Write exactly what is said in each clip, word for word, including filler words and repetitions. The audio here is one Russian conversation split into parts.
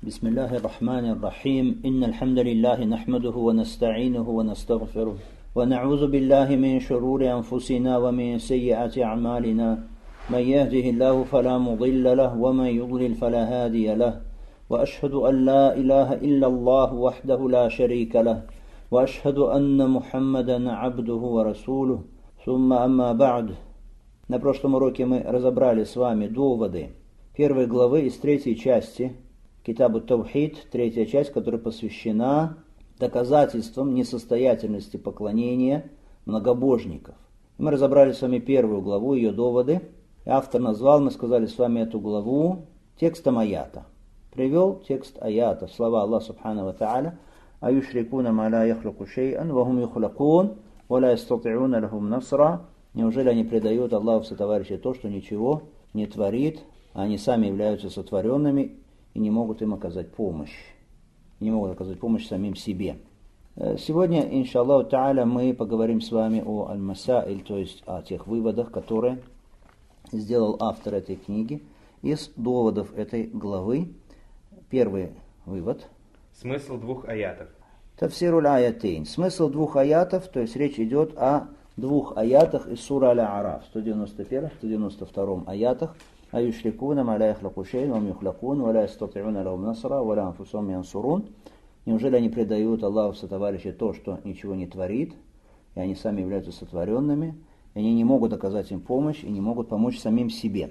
بسم الله الرحمن الرحيم إن الحمد لله نحمده ونستعينه ونستغفره ونعوذ بالله من شرور أنفسنا ومن سيئات أعمالنا من يهده الله فلا مضل له ومن يضلل فلا هادي له وأشهد أن لا إله إلا الله وحده لا شريك له وأشهد أن محمدا عبده ورسوله ثم أما بعد. На прошлом уроке мы разобрали с вами доводы первой главы из третьей части Китабу Таухид, третья часть, которая посвящена доказательствам несостоятельности поклонения многобожников. Мы разобрали с вами первую главу, ее доводы. Автор назвал, мы сказали с вами эту главу текстом аята. Привел текст аята, слова Аллаха Субхану ва Тааля: «Аюшрикуна ма ла яхлуку шей'ан, ва хум юхлакун, ва ла ястати'уна лахум насра». Неужели они предают Аллаху в сотоварищи то, что ничего не творит, а они сами являются сотворенными и не могут им оказать помощь, не могут оказать помощь самим себе. Сегодня, иншаллаху та'аля, мы поговорим с вами о аль-масаиль, то есть о тех выводах, которые сделал автор этой книги из доводов этой главы. Первый вывод. Смысл двух аятов. Тафсируль аятейн. Смысл двух аятов, то есть речь идет о двух аятах из сура Аль-А'раф, сто девяносто первом сто девяносто втором аятах. «Аюшрикуна ма ла яхлаку шей'ан ва хум юхлакун, ва ла ястати'уна лахум насра, ва ла анфусахум янсурун». Неужели они предают Аллаху в сотоварищи то, что ничего не творит, и они сами являются сотворенными, и они не могут оказать им помощь, и не могут помочь самим себе.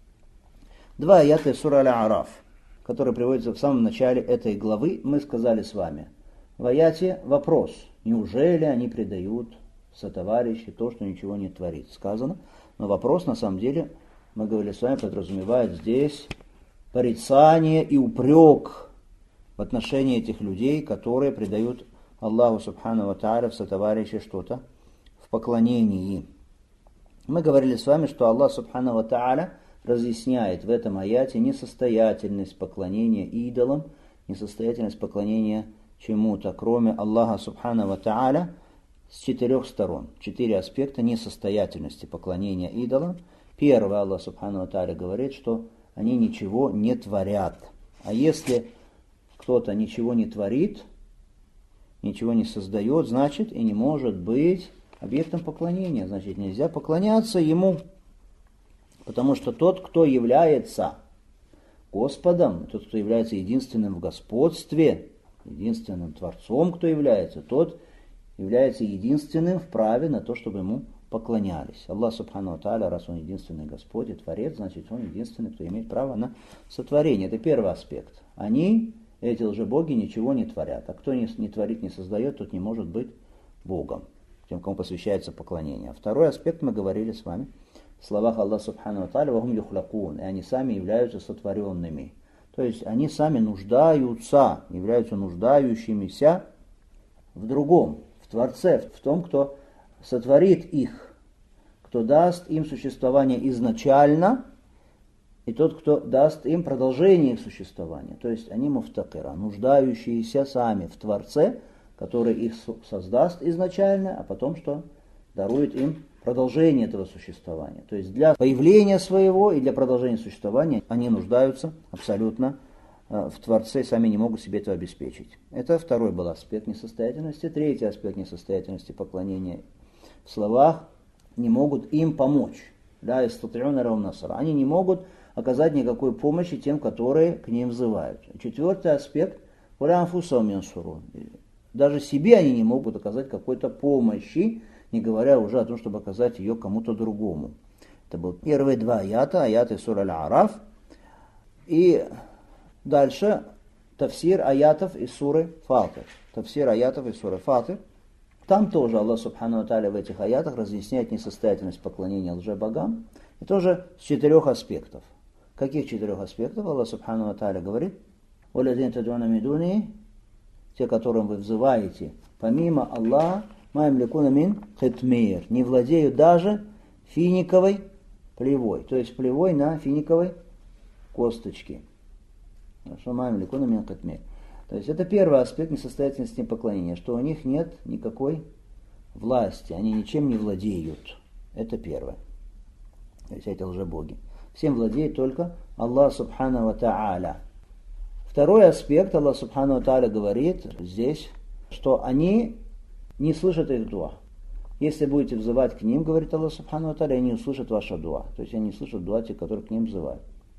Два аята из сура Аль-А'раф, которые приводятся в самом начале этой главы, мы сказали с вами. В аяте вопрос: неужели они предают сотоварищи то, что ничего не творит? Сказано, но вопрос на самом деле, мы говорили с вами, подразумевает здесь порицание и упрек в отношении этих людей, которые предают Аллаху Субхану ва Тааля в сотоварищи что-то в поклонении. Мы говорили с вами, что Аллах Субхану ва Тааля разъясняет в этом аяте несостоятельность поклонения идолам, несостоятельность поклонения чему-то, кроме Аллаха Субхану ва Тааля, с четырех сторон. Четыре аспекта несостоятельности поклонения идолам. Первое, Аллах Субхану ва Тааля говорит, что они ничего не творят. А если кто-то ничего не творит, ничего не создает, значит и не может быть объектом поклонения. Значит, нельзя поклоняться ему. Потому что тот, кто является Господом, тот, кто является единственным в господстве, единственным Творцом, кто является, тот является единственным вправе на то, чтобы ему поклонялись. Аллах Субхану ва Тааля, раз Он единственный Господь и Творец, значит Он единственный, кто имеет право на сотворение. Это первый аспект. Они, эти лжебоги, ничего не творят. А кто не, не творит, не создает, тот не может быть Богом, тем, кому посвящается поклонение. А второй аспект мы говорили с вами в словах Аллаха Субхану ва Тааля: «Ва хум юхлакун», и они сами являются сотворенными. То есть они сами нуждаются, являются нуждающимися в другом, в Творце, в том, кто сотворит их, кто даст им существование изначально, и тот, кто даст им продолжение их существования. То есть они муфтакира, нуждающиеся сами в Творце, который их создаст изначально, а потом что? Дарует им продолжение этого существования. То есть для появления своего и для продолжения существования они нуждаются абсолютно в Творце, сами не могут себе это обеспечить. Это второй был аспект несостоятельности. Третий аспект несостоятельности поклонения в словах: не могут им помочь. Да, они не могут оказать никакой помощи тем, которые к ним взывают. Четвертый аспект: даже себе они не могут оказать какой-то помощи, не говоря уже о том, чтобы оказать ее кому-то другому. Это был первые два аята, аяты сура Аль-А'раф. И дальше тафсир аятов из суры Фатир. Тафсир аятов из суры Фатир. Там тоже Аллах Субхану ва Тааля в этих аятах разъясняет несостоятельность поклонения лжебогам. И тоже с четырех аспектов. Каких четырех аспектов? Аллах Субхану ва Тааля говорит: «Валядин тадуна мидуни», те, которым вы взываете, помимо Аллаха, маем ликуна мин хитмир, не владеют даже финиковой плевой. То есть плевой на финиковой косточке. Маем ликуна мин хитмир. То есть это первый аспект несостоятельности поклонения, что у них нет никакой власти, они ничем не владеют. Это первое. То есть эти лжебоги. Всем владеет только Аллах Субхану ва Тааля. Второй аспект, Аллах Субхану ва Тааля говорит здесь, что они не слышат их дуа. Если будете взывать к ним, говорит Аллах Субхану ва Тааля, они услышат ваша дуа. То есть они слышат дуа те, которые к ним взывают.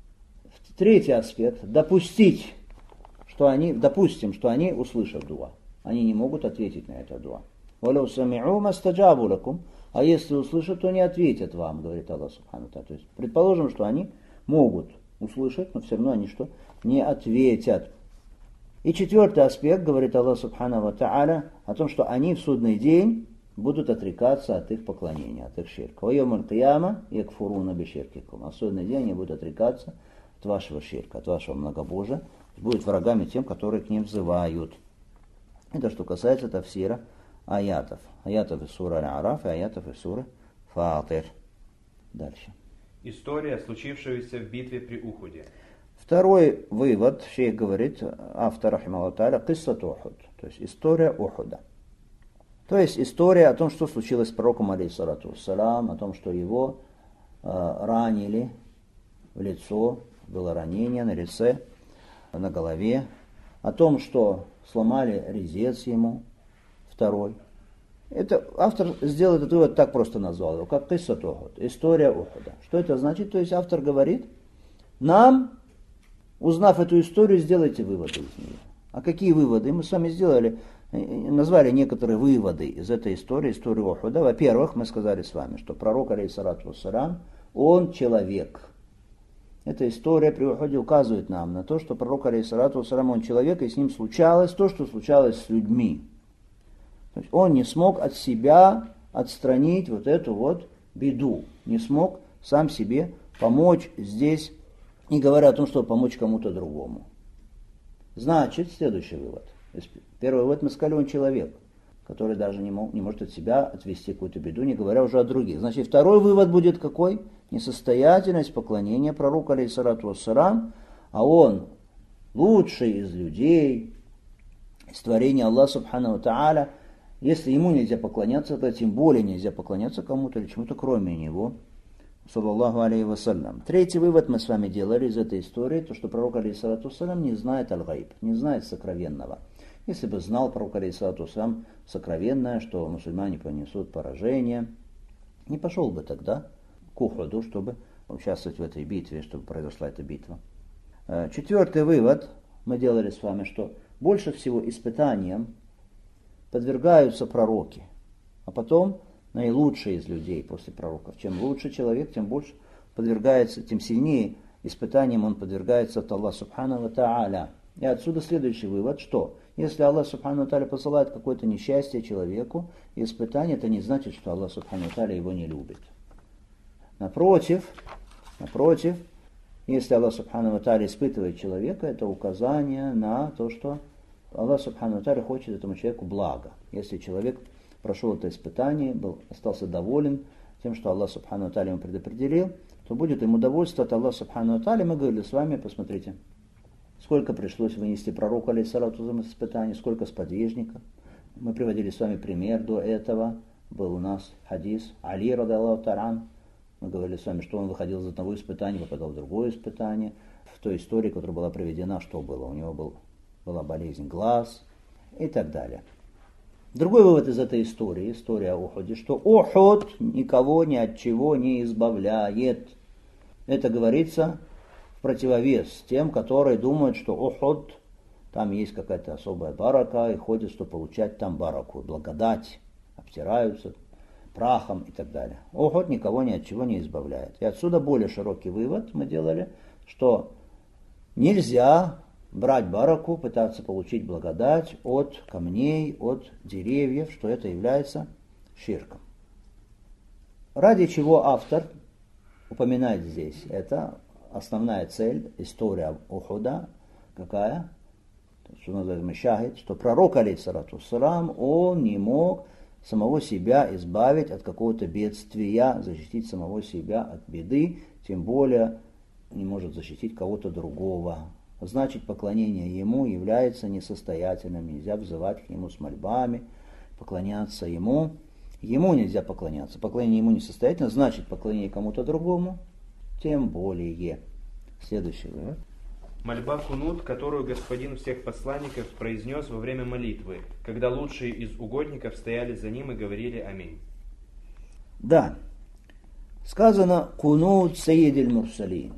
Третий аспект, допустить, что они, допустим, что они услышат дуа. Они не могут ответить на это дуа. وَلَوْ سَمِعُوا مَا اسْتَجَابُوا لَكُمْ. А если услышат, то не ответят вам, говорит Аллах Субхану ва Тааля. То есть предположим, что они могут услышать, но все равно они что? Не ответят. И четвертый аспект, говорит Аллах Субхану ва Тааля, о том, что они в судный день будут отрекаться от их поклонения, от их ширка. وَيَوْمَ الْقِيَامَةِ يَكْفُرُونَ بِشِرْكِكُمْ. А в судный день они будут отрекаться от вашего ширка, от вашего многобожия, будут врагами тем, которые к ним взывают. Это что касается тафсира аятов. Аятов из суры Аль-Араф и аятов из суры Фатир. Дальше. История, случившаяся в битве при Ухуде. Второй вывод, шейх говорит, автор рахимахуллах тааля, киссат Ухуд, то есть история Ухуда. То есть история о том, что случилось с пророком, алейхиссалату вассалам, о том, что его э, ранили в лицо, было ранение на лице, на голове, о том, что сломали резец ему, второй. Это автор сделал этот вывод, так просто назвал его, как киссат Ухуд, история Ухуда. Что это значит? То есть автор говорит, нам, узнав эту историю, сделайте выводы из нее. А какие выводы? Мы с вами сделали, назвали некоторые выводы из этой истории, истории Ухуда. Во-первых, мы сказали с вами, что пророк, алейхиссалату вассалам, он человек. Эта история при Ухуде указывает нам на то, что пророк, алейхиссалату вассалам, он человек, и с ним случалось то, что случалось с людьми. То есть он не смог от себя отстранить вот эту вот беду, не смог сам себе помочь здесь, не говоря о том, чтобы помочь кому-то другому. Значит, следующий вывод. Первый вывод, мы сказали, он человек, который даже не, мог, не может от себя отвести какую-то беду, не говоря уже о других. Значит, второй вывод будет какой? Несостоятельность поклонения пророку, алейхиссалату вассалам, а он лучший из людей, из творения Аллаха Субхану ва Тааля. Если ему нельзя поклоняться, то тем более нельзя поклоняться кому-то или чему-то кроме него. Саллаллаху алейхи вассалям. Третий вывод мы с вами делали из этой истории, то что пророк, алейхиссалату вассалям, не знает аль-гайб, не знает сокровенного. Если бы знал пророк, алейхиссалату вассалям, сокровенное, что мусульмане понесут поражение, не пошел бы тогда к Ухуду, чтобы участвовать в этой битве, чтобы произошла эта битва. Четвертый вывод мы делали с вами, что больше всего испытаниям подвергаются пророки, а потом наилучшие из людей после пророков. Чем лучше человек, тем больше подвергается, тем сильнее испытаниям он подвергается от Аллаха Субхану ва Тааля. И отсюда следующий вывод, что если Аллах Субхану ва Тааля посылает какое-то несчастье человеку, испытание, это не значит, что Аллах Субхану ва Тааля его не любит. Напротив, напротив, если Аллах Субхану ва Тааля испытывает человека, это указание на то, что Аллах Субхану ва Тааля хочет этому человеку блага. Если человек прошел это испытание, был, остался доволен тем, что Аллах Субхану ва Тааля ему предопределил, то будет ему удовольствие от Аллаха Субхану ва Тааля. Мы говорили с вами, посмотрите, сколько пришлось вынести пророку, алейхиссалату вассалам, испытаний, сколько сподвижников. Мы приводили с вами пример до этого. Был у нас хадис Али, радаллаху та'аля. Мы говорили с вами, что он выходил из одного испытания, попадал в другое испытание. В той истории, которая была приведена, что было? У него был, была болезнь глаз и так далее. Другой вывод из этой истории, история о Ухуде, что Ухуд никого ни от чего не избавляет. Это говорится в противовес тем, которые думают, что Ухуд, там есть какая-то особая барака, и ходят, чтобы получать там бараку, благодать, обтираются прахом и так далее. Ухуд никого ни от чего не избавляет. И отсюда более широкий вывод мы делали, что нельзя брать бараку, пытаться получить благодать от камней, от деревьев, что это является ширком. Ради чего автор упоминает здесь это? Основная цель, история Ухуда, какая? Что называется шахид, что пророк, алейхиссалату вассалам, он не мог самого себя избавить от какого-то бедствия, защитить самого себя от беды, тем более не может защитить кого-то другого. Значит, поклонение ему является несостоятельным, нельзя взывать к нему с мольбами, поклоняться ему. Ему нельзя поклоняться, поклонение ему несостоятельно, значит, поклонение кому-то другому, тем более. Следующий вывод. Мольба кунут, которую господин всех посланников произнес во время молитвы, когда лучшие из угодников стояли за ним и говорили аминь. Да. Сказано кунут сайидиль мурсалин.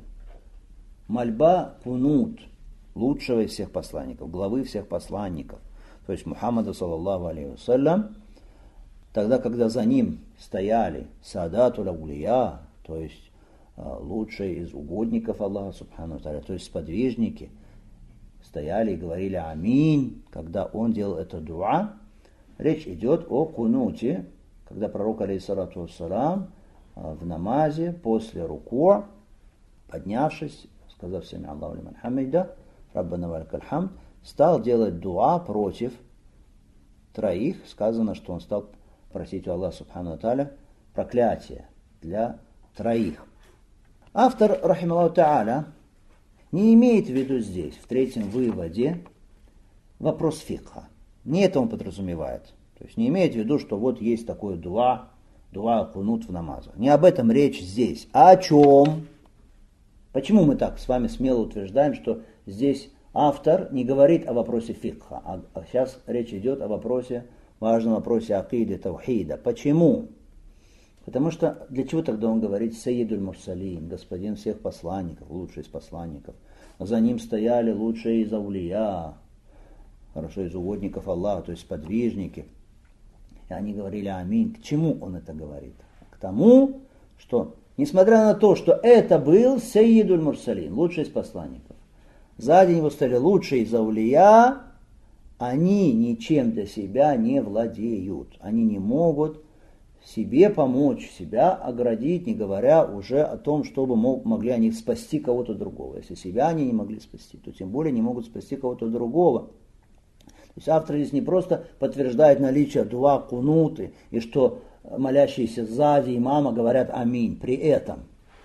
Мольба кунут лучшего из всех посланников, главы всех посланников, то есть Мухаммада саллаллаху алейхи вассалям, тогда, когда за ним стояли саадатуль аулия, то есть лучшие из угодников Аллаха субхану ва тааля, то есть сподвижники, стояли и говорили аминь, когда он делал это дуа. Речь идет о кунуте, когда пророк алейхиссалату вассалам в намазе после руку, поднявшись, сказав сами Аллаху лиман хамида, Раббана ва лакаль хамд, стал делать дуа против троих. Сказано, что он стал просить у Аллаха субхану ва тааля проклятие для троих. Автор, рахималлаху тааля, не имеет в виду здесь, в третьем выводе, вопрос фикха. Не это он подразумевает. То есть не имеет в виду, что вот есть такое дуа, дуа кунут в намазах. Не об этом речь здесь. А о чем? Почему мы так с вами смело утверждаем, что здесь автор не говорит о вопросе фикха, а сейчас речь идет о вопросе, важном вопросе акиды, таухида. Почему? Потому что для чего тогда он говорит «Сайидуль Мурсалин», господин всех посланников, лучший из посланников. За ним стояли лучшие из аулия, хорошо, из угодников Аллаха, то есть подвижники. И они говорили аминь. К чему он это говорит? К тому, что, несмотря на то, что это был Сайидуль Мурсалин, лучший из посланников, сзади него стояли лучшие из аулия, они ничем для себя не владеют. Они не могут себе помочь, себя оградить, не говоря уже о том, чтобы мог, могли они спасти кого-то другого. Если себя они не могли спасти, то тем более не могут спасти кого-то другого. То есть автор здесь не просто подтверждает наличие дуа кунуты, и что молящиеся сзади имама говорят аминь при этом.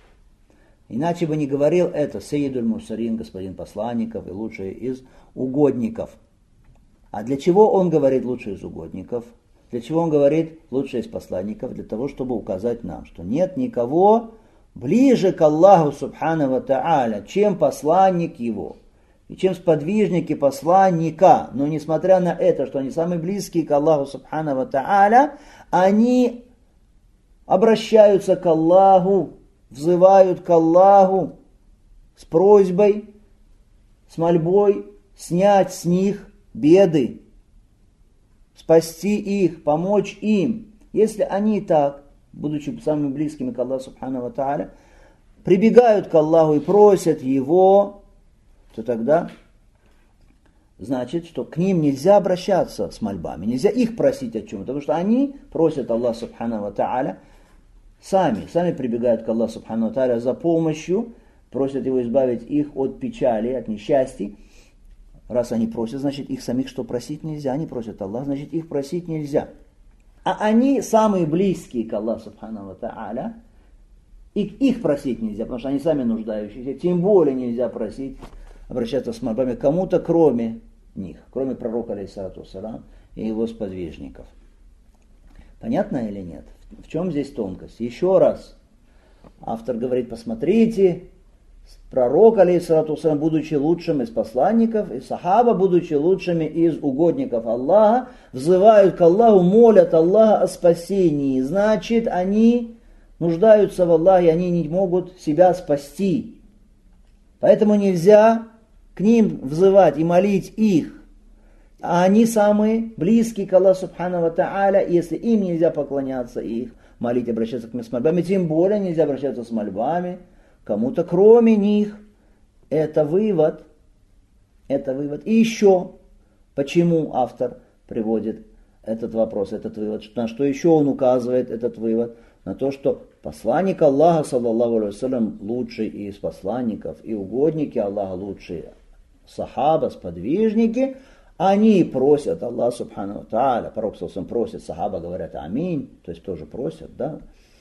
Иначе бы не говорил это Сайидуль Мурсалин, господин посланников и лучший из угодников. А для чего он говорит лучший из угодников? Для чего он говорит лучший из посланников? Для того, чтобы указать нам, что нет никого ближе к Аллаху субхану ва тааля, чем посланник его, и чем сподвижники посланника. Но несмотря на это, что они самые близкие к Аллаху субхану ва тааля, они обращаются к Аллаху, взывают к Аллаху с просьбой, с мольбой снять с них беды, спасти их, помочь им. Если они так, будучи самыми близкими к Аллаху субхану ва тааля, прибегают к Аллаху и просят Его, то тогда значит, что к ним нельзя обращаться с мольбами, нельзя их просить о чем-то, потому что они просят Аллаха субхану ва тааля сами, сами прибегают к Аллаху субхану ва тааля за помощью, просят Его избавить их от печали, от несчастий. Раз они просят, значит, их самих что просить нельзя. Они просят Аллаха, значит, их просить нельзя. А они самые близкие к Аллаху субхану ва тааля, и их просить нельзя, потому что они сами нуждающиеся. Тем более нельзя просить, обращаться с мольбами кому-то, кроме них, кроме пророка алейхиссалату вассалам и его сподвижников. Понятно или нет? В чем здесь тонкость? Еще раз. Автор говорит, посмотрите, пророк, алейхиссалату вассалам, будучи лучшим из посланников, и сахаба, будучи лучшими из угодников Аллаха, взывают к Аллаху, молят Аллаха о спасении. Значит, они нуждаются в Аллахе, они не могут себя спасти. Поэтому нельзя к ним взывать и молить их. А они самые близкие к Аллаху субхану ва тааля, если им нельзя поклоняться и их молить, обращаться к ним с мольбами, тем более нельзя обращаться с мольбами кому-то кроме них. Это вывод. Это вывод. И еще, почему автор приводит этот вопрос, этот вывод, на что еще он указывает этот вывод? На то, что посланник Аллаха, саллаллаху алейхи вассалям, лучший из посланников, и угодники Аллаха, лучшие сахаба, сподвижники, они просят Аллаха субхану ва тааля, пророк саллаллаху просит, сахаба говорят аминь, то есть тоже просят, да?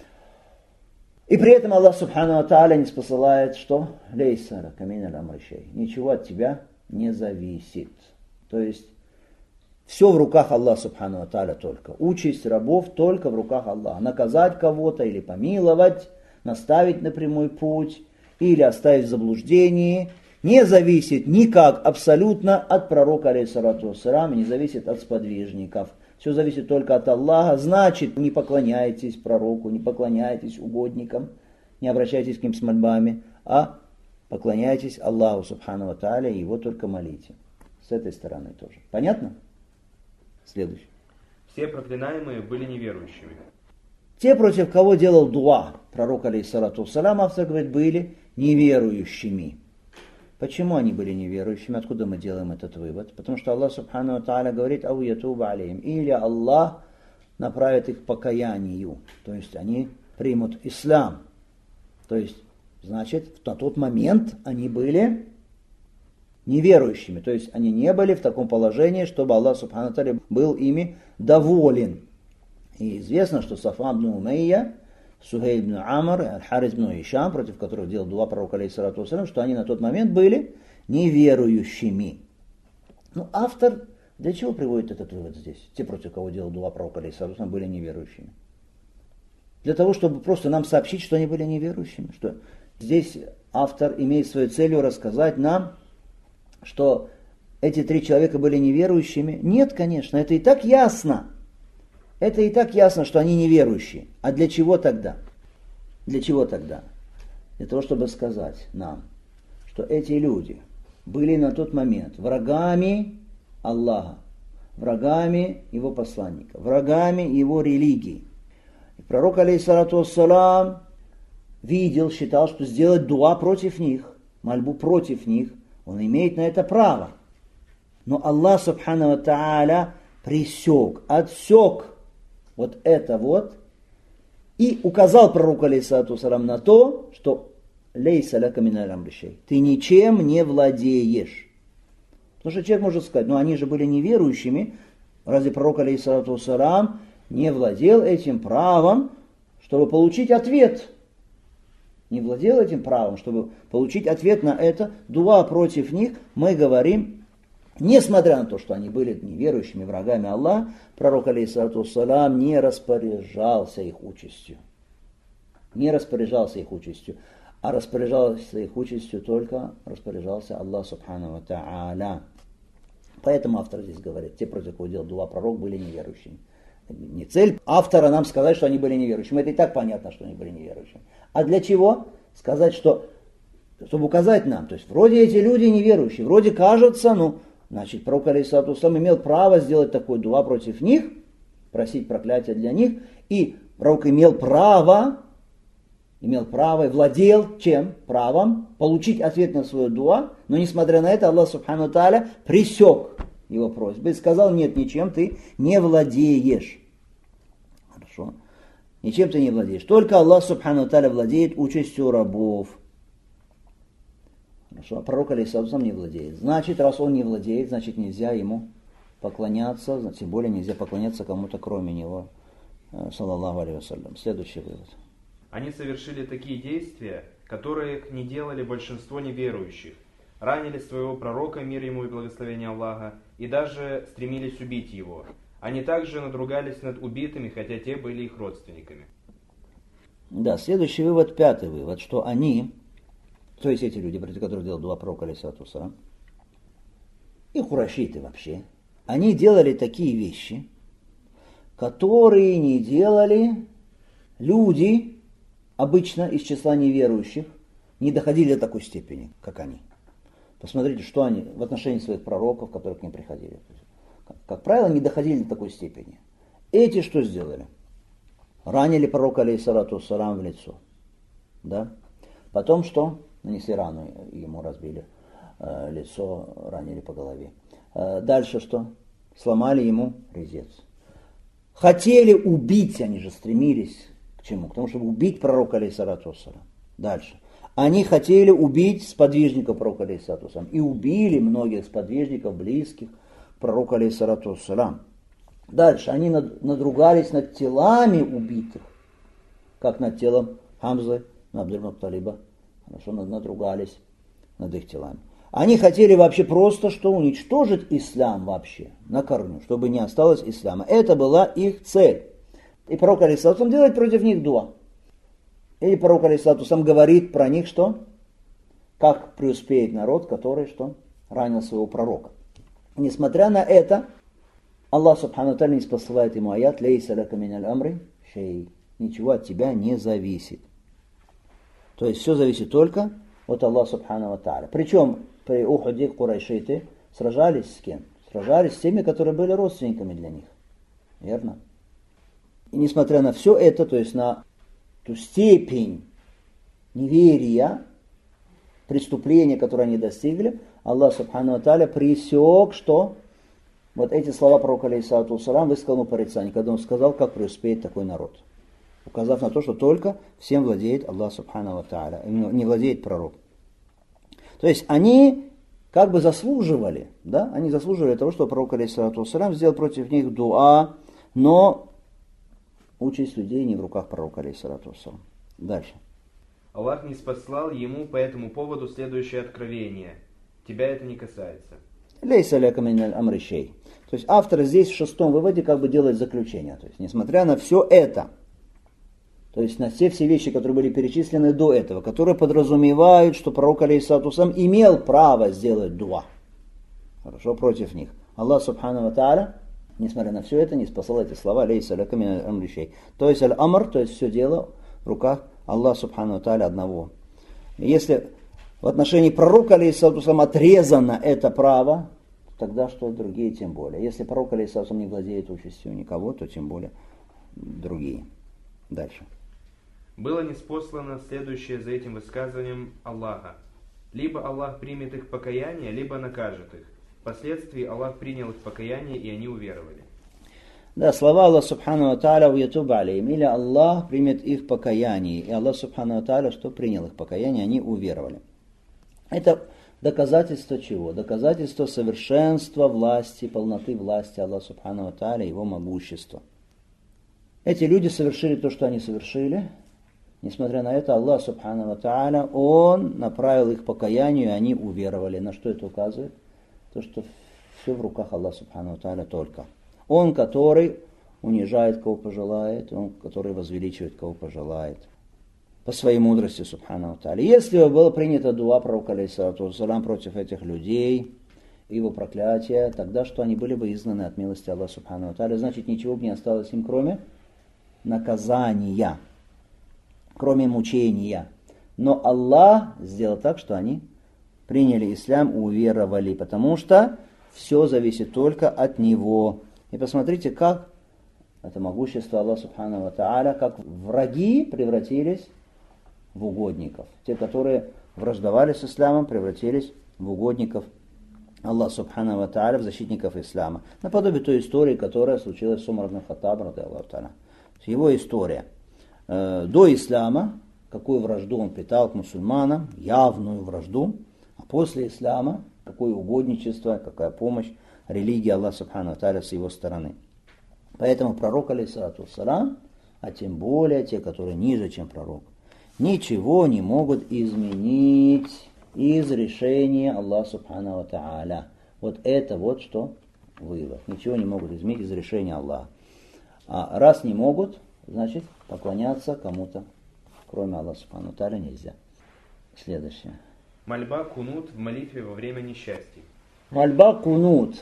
И при этом Аллах субхану ва тааля не спосылает, что лейса камин аль-амри шей, ничего от тебя не зависит. То есть все в руках Аллаха субхану ва тааля только. Участь рабов только в руках Аллаха. Наказать кого-то или помиловать, наставить на прямой путь, или оставить в заблуждении, не зависит никак абсолютно от пророка, алейхиссалату вассалям, не зависит от сподвижников. Все зависит только от Аллаха. Значит, не поклоняйтесь пророку, не поклоняйтесь угодникам, не обращайтесь к ним с мольбами, а поклоняйтесь Аллаху субхану ва тааля и его только молите. С этой стороны тоже. Понятно? Следующий. Все проклинаемые были неверующими. Те, против кого делал дуа пророк, алейхиссалату вассалям, автор говорит, были неверующими. Почему они были неверующими? Откуда мы делаем этот вывод? Потому что Аллах субхану ва тааля говорит, ау ятуба алейхим. Или Аллах направит их к покаянию. То есть они примут ислам. То есть, значит, на тот момент они были неверующими. То есть они не были в таком положении, чтобы Аллах субхану ва тааля был ими доволен. И известно, что Сафван ибн Умейя, Сухейль ибн Амр, Аль-Харис ибн Ишам, против которых делал дуа пророк, алейхиссалату вассалям, что они на тот момент были неверующими. Ну, автор для чего приводит этот вывод здесь? Те, против кого делал дуа пророк, алейхиссалату вассалям, были неверующими. Для того, чтобы просто нам сообщить, что они были неверующими. Что здесь автор имеет своей целью рассказать нам, что эти три человека были неверующими. Нет, конечно, это и так ясно. Это и так ясно, что они неверующие. А для чего тогда? Для чего тогда? Для того, чтобы сказать нам, что эти люди были на тот момент врагами Аллаха, врагами его посланника, врагами его религии. И пророк, алейхиссалату вассалам, видел, считал, что сделать дуа против них, мольбу против них, он имеет на это право. Но Аллах, субхану ва тааля, пресек, отсек вот это вот, и указал пророку, алейхиссалату вассалам, на то, что лейса ляка миналь амри шей, ты ничем не владеешь. Потому что человек может сказать, ну они же были неверующими, разве пророк, алейхиссалату вассалам, не владел этим правом, чтобы получить ответ? Не владел этим правом, чтобы получить ответ на это, дуа против них, мы говорим, несмотря на то, что они были неверующими врагами Аллаха, пророк, алейхиссалату вассалам, не распоряжался их участью. Не распоряжался их участью. А распоряжался их участью только распоряжался Аллах субхану ва тааля. Поэтому автор здесь говорит, те, против кого делал дуа пророк, были неверующими. Не цель автора нам сказать, что они были неверующими. Это и так понятно, что они были неверующими. А для чего? Сказать, что, чтобы указать нам, то есть вроде эти люди неверующие, вроде кажется, ну, значит, пророк, алейхиссалату вассалам, имел право сделать такой дуа против них, просить проклятия для них, и пророк имел право, имел право и владел чем? Правом получить ответ на свою дуа, но несмотря на это, Аллах субхану ва тааля пресек его просьбы и сказал, нет, ничем ты не владеешь. Хорошо. Ничем ты не владеешь. Только Аллах субхану ва тааля владеет участью рабов. Хорошо. А пророк, алейхиссалату вассалам, не владеет. Значит, раз он не владеет, значит нельзя ему поклоняться, тем более нельзя поклоняться кому-то кроме него. Саллаллаху алейхи вассалям. Следующий вывод. Они совершили такие действия, которые не делали большинство неверующих. Ранили своего пророка, мир ему и благословение Аллаха, и даже стремились убить его. Они также надругались над убитыми, хотя те были их родственниками. Да, следующий вывод, пятый вывод, что они, то есть эти люди, против которых делал дуа пророк, алейхиссалату вассалам, и курайшиты вообще, они делали такие вещи, которые не делали люди, обычно из числа неверующих, не доходили до такой степени, как они. Посмотрите, что они в отношении своих пророков, которые к ним приходили. Как, как правило, не доходили до такой степени. Эти что сделали? Ранили пророка, алейхиссалату вассалам, в лицо. Да? Потом что? Нанесли рану, ему разбили э, лицо, ранили по голове. Э, дальше что? Сломали ему резец. Хотели убить, они же стремились к чему? К тому, чтобы убить пророка, алейхиссалату вассалам. Дальше. Они хотели убить сподвижников пророка, алейхиссалату вассалам. И убили многих сподвижников, близких к пророку, алейхиссалату вассалам. Дальше. Они надругались над телами убитых. Как над телом Хамзы, Абдуль-Мутталиба. Хорошо, надругались над их телами. Они хотели вообще просто что? Уничтожить ислам вообще на корню, чтобы не осталось ислама. Это была их цель. И пророк, алейхиссалату вассалам, делает против них дуа. Или пророк, алейхиссалату вассалам, говорит про них что? как преуспеет народ, который что? Ранил своего пророка. Несмотря на это, Аллах Субхану ва Тааля не посылает ему аят «Лейса лака миналь амри шей». Ничего от тебя не зависит. То есть все зависит только от Аллаха Субхану ва Тааля. Причем при Ухуде курайшиты сражались с кем? Сражались с теми, которые были родственниками для них. Верно? И несмотря на все это, то есть на ту степень неверия, преступления, которые они достигли, Аллах Субхану ва Тааля пресек, что вот эти слова пророка алейхиссалату вассалам высказал ему порицание, когда он сказал, как преуспеет такой народ. Указав на то, что только всем владеет Аллах Субхану ва Тааля, не владеет пророк. То есть они как бы заслуживали, да, они заслуживали того, что пророк алейхиссалату вассалам сделал против них дуа, но участь людей не в руках пророка алейхиссалату вассалам. Дальше. Аллах не спаслал ему по этому поводу следующее откровение. Тебя это не касается. Лейса ляка миналь амри шей. То есть автор здесь в шестом выводе как бы делает заключение. То есть несмотря на все это, то есть на все все вещи, которые были перечислены до этого, которые подразумевают, что пророк алейхиссалату вассалам имел право сделать дуа. Хорошо, против них. Аллах Субхану ва Тааля, несмотря на все это, не спасал эти слова лейса ляка миналь амри шей. То есть аль-амр, то есть все дело в руках Аллаха Субхану ва Тааля одного. И если в отношении пророка алейхиссалату вассалам отрезано это право, тогда что другие тем более. Если пророк алейхиссалату вассалам не владеет участью никого, то тем более другие. Дальше. Было ниспослано следующее за этим высказыванием Аллаха. Либо Аллах примет их покаяние, либо накажет их. Впоследствии Аллах принял их покаяние, и они уверовали. Да, слова Аллаха Субхану ва Тааля «Уятуб алейхим», или Аллах примет их покаяние. И Аллах Субхану ва Тааля, что принял их покаяние, они уверовали. Это доказательство чего? Доказательство совершенства власти, полноты власти Аллаха Субхану ва Тааля, его могущества. Эти люди совершили то, что они совершили. Несмотря на это, Аллах Субхану ва Тааля, Он направил их покаянию, и они уверовали. На что это указывает? То, что все в руках Аллаха Субхану ва Тааля только. Он, который унижает, кого пожелает, Он, который возвеличивает, кого пожелает. По своей мудрости, Субхану ва Тааля. Если бы было принято дуа пророка алейхиссалату вассалам против этих людей, его проклятия, тогда что они были бы изгнаны от милости Аллаха Субхану ва Тааля, значит ничего бы не осталось им, кроме наказания, кроме мучения. Но Аллах сделал так, что они приняли ислам и уверовали, потому что все зависит только от Него. И посмотрите, как это могущество Аллаха Субхану ва Тааля, как враги превратились в угодников. Те, которые враждовали с исламом, превратились в угодников Аллаха Субхану ва Тааля, в защитников ислама. Наподобие той истории, которая случилась с Умар ибн Хаттабом, ради Аллаху Тааля. Его история. Э, до ислама, какую вражду он питал к мусульманам, явную вражду, а после ислама, какое угодничество, какая помощь религии Аллаха Субхану ва Тааля с его стороны. Поэтому пророк алейхиссалату вассалам, а тем более те, которые ниже, чем пророк, ничего не могут изменить из решения Аллаха Субхану ва Тааля. Вот это вот что вывод. Ничего не могут изменить из решения Аллаха. А раз не могут, значит поклоняться кому-то, кроме Аллаха Субхану ва Тааля, нельзя. Следующее. Мольба кунут в молитве во время несчастья. Мольба кунут.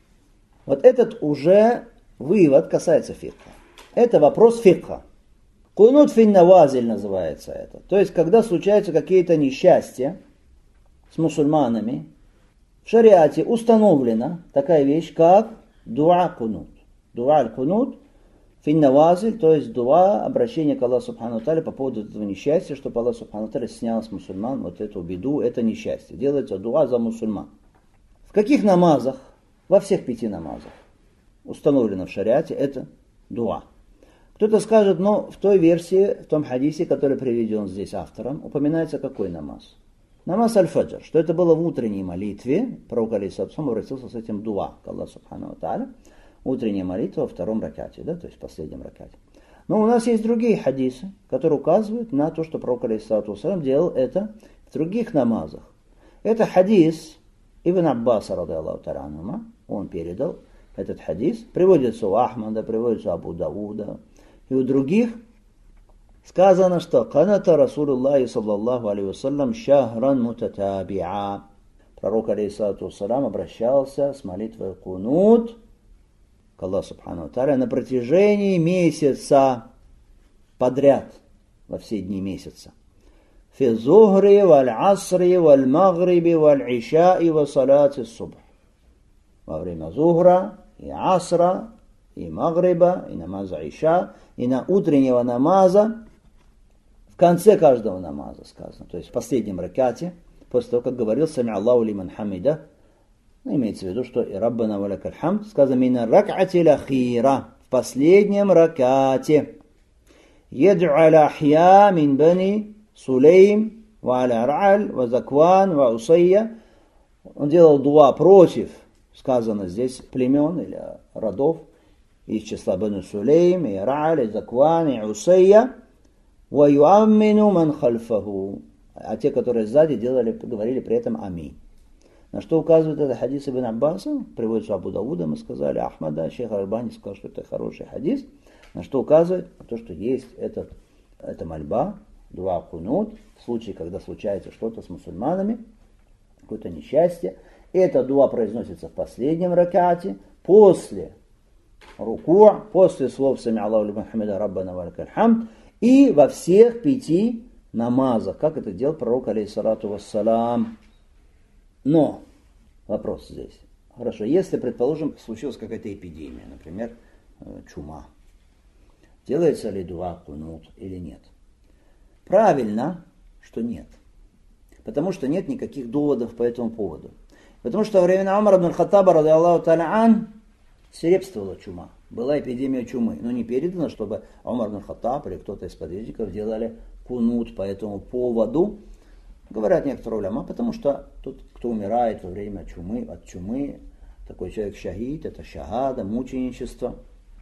Вот этот уже вывод касается фикха. Это вопрос фикха. Кунут фин навазиль называется это. То есть, когда случаются какие-то несчастья с мусульманами, в шариате установлена такая вещь, как дуа кунут. Дуа кунут фин навазиль, то есть дуа, обращение к Аллаху Субхану ва Тааля по поводу этого несчастья, чтобы Аллах Субхану ва Тааля снял с мусульман вот эту беду, это несчастье. Делается дуа за мусульман. В каких намазах? Во всех пяти намазах установлено в шариате это дуа. Кто-то скажет, но в той версии, в том хадисе, который приведен здесь автором, упоминается какой намаз? Намаз аль-фаджр, что это было в утренней молитве. Пророк алейхиссалату вассалам обратился с этим дуа к Аллаху Субхану ва Тааля. Утренняя молитва во втором ракате, да, то есть в последнем ракате. Но у нас есть другие хадисы, которые указывают на то, что пророк алейхиссалату вассалам делал это в других намазах. Это хадис Ибн Аббаса, ради Аллаху та'аля анхума, он передал этот хадис, приводится у Ахмада, приводится у Абу Дауда и у других Сказано, что каната Расулуллахи саллаллаху алейхи вассалям шахран мутатабиа. Пророк алейхиссалату вассалям обращался с молитвой кунут к Аллаху субхану ва тааля на протяжении месяца подряд, во все дни месяца. Фи зухри валь асри валь магриби валь ишаи ва салати субх. Во время зухра и асра, и магриба, и намаза иша, и на утреннего намаза, в конце каждого намаза сказано, то есть в последнем ракате, после того, как говорил «Сами Аллаху лиман хамида», ну, имеется в виду, что и «Раббана ва лакаль хамд», сказано «Мина ракати лахира», в последнем ракате. «Ед'у аля ахья мин бани Сулейм, ва аля Ра'аль, ва Закван, ва Усайя». Он делал дуа против, сказано здесь, племен или родов, из числа Бани Сулейм, и Ра'аль, и Закван, и Усайя. وَيُؤَمِّنُ مَنْ خَلْفَهُ. А те, которые сзади, делали, говорили при этом аминь. На что указывает это хадис Ибн Аббаса, приводится Абу Давуда, мы сказали, Ахмада, шейх Аль-Альбани сказал, что это хороший хадис. На что указывает то, что есть этот, эта мольба, дуа кунут, в случае, когда случается что-то с мусульманами, какое-то несчастье. Эта дуа произносится в последнем ракате, после руку, после слов «Сами Аллаху лиман хамида, Раббана ва лакаль хамд», и во всех пяти намазах, как это делал пророк, алейхиссалату вассалам. Но вопрос здесь. Хорошо, если, предположим, случилась какая-то эпидемия, например, чума, делается ли дуа кунут или нет? Правильно, что нет. Потому что нет никаких доводов по этому поводу. Потому что во времена Умара ибн Хаттаба, ради Аллаху та'аля ан, свирепствовала чума. Была эпидемия чумы, но не передано, чтобы Умар ибн Хаттаб или кто-то из подвижников делали кунут по этому поводу. Говорят некоторые уляма, потому что тот, кто умирает во время чумы, от чумы, такой человек шахид, это шахада, мученичество.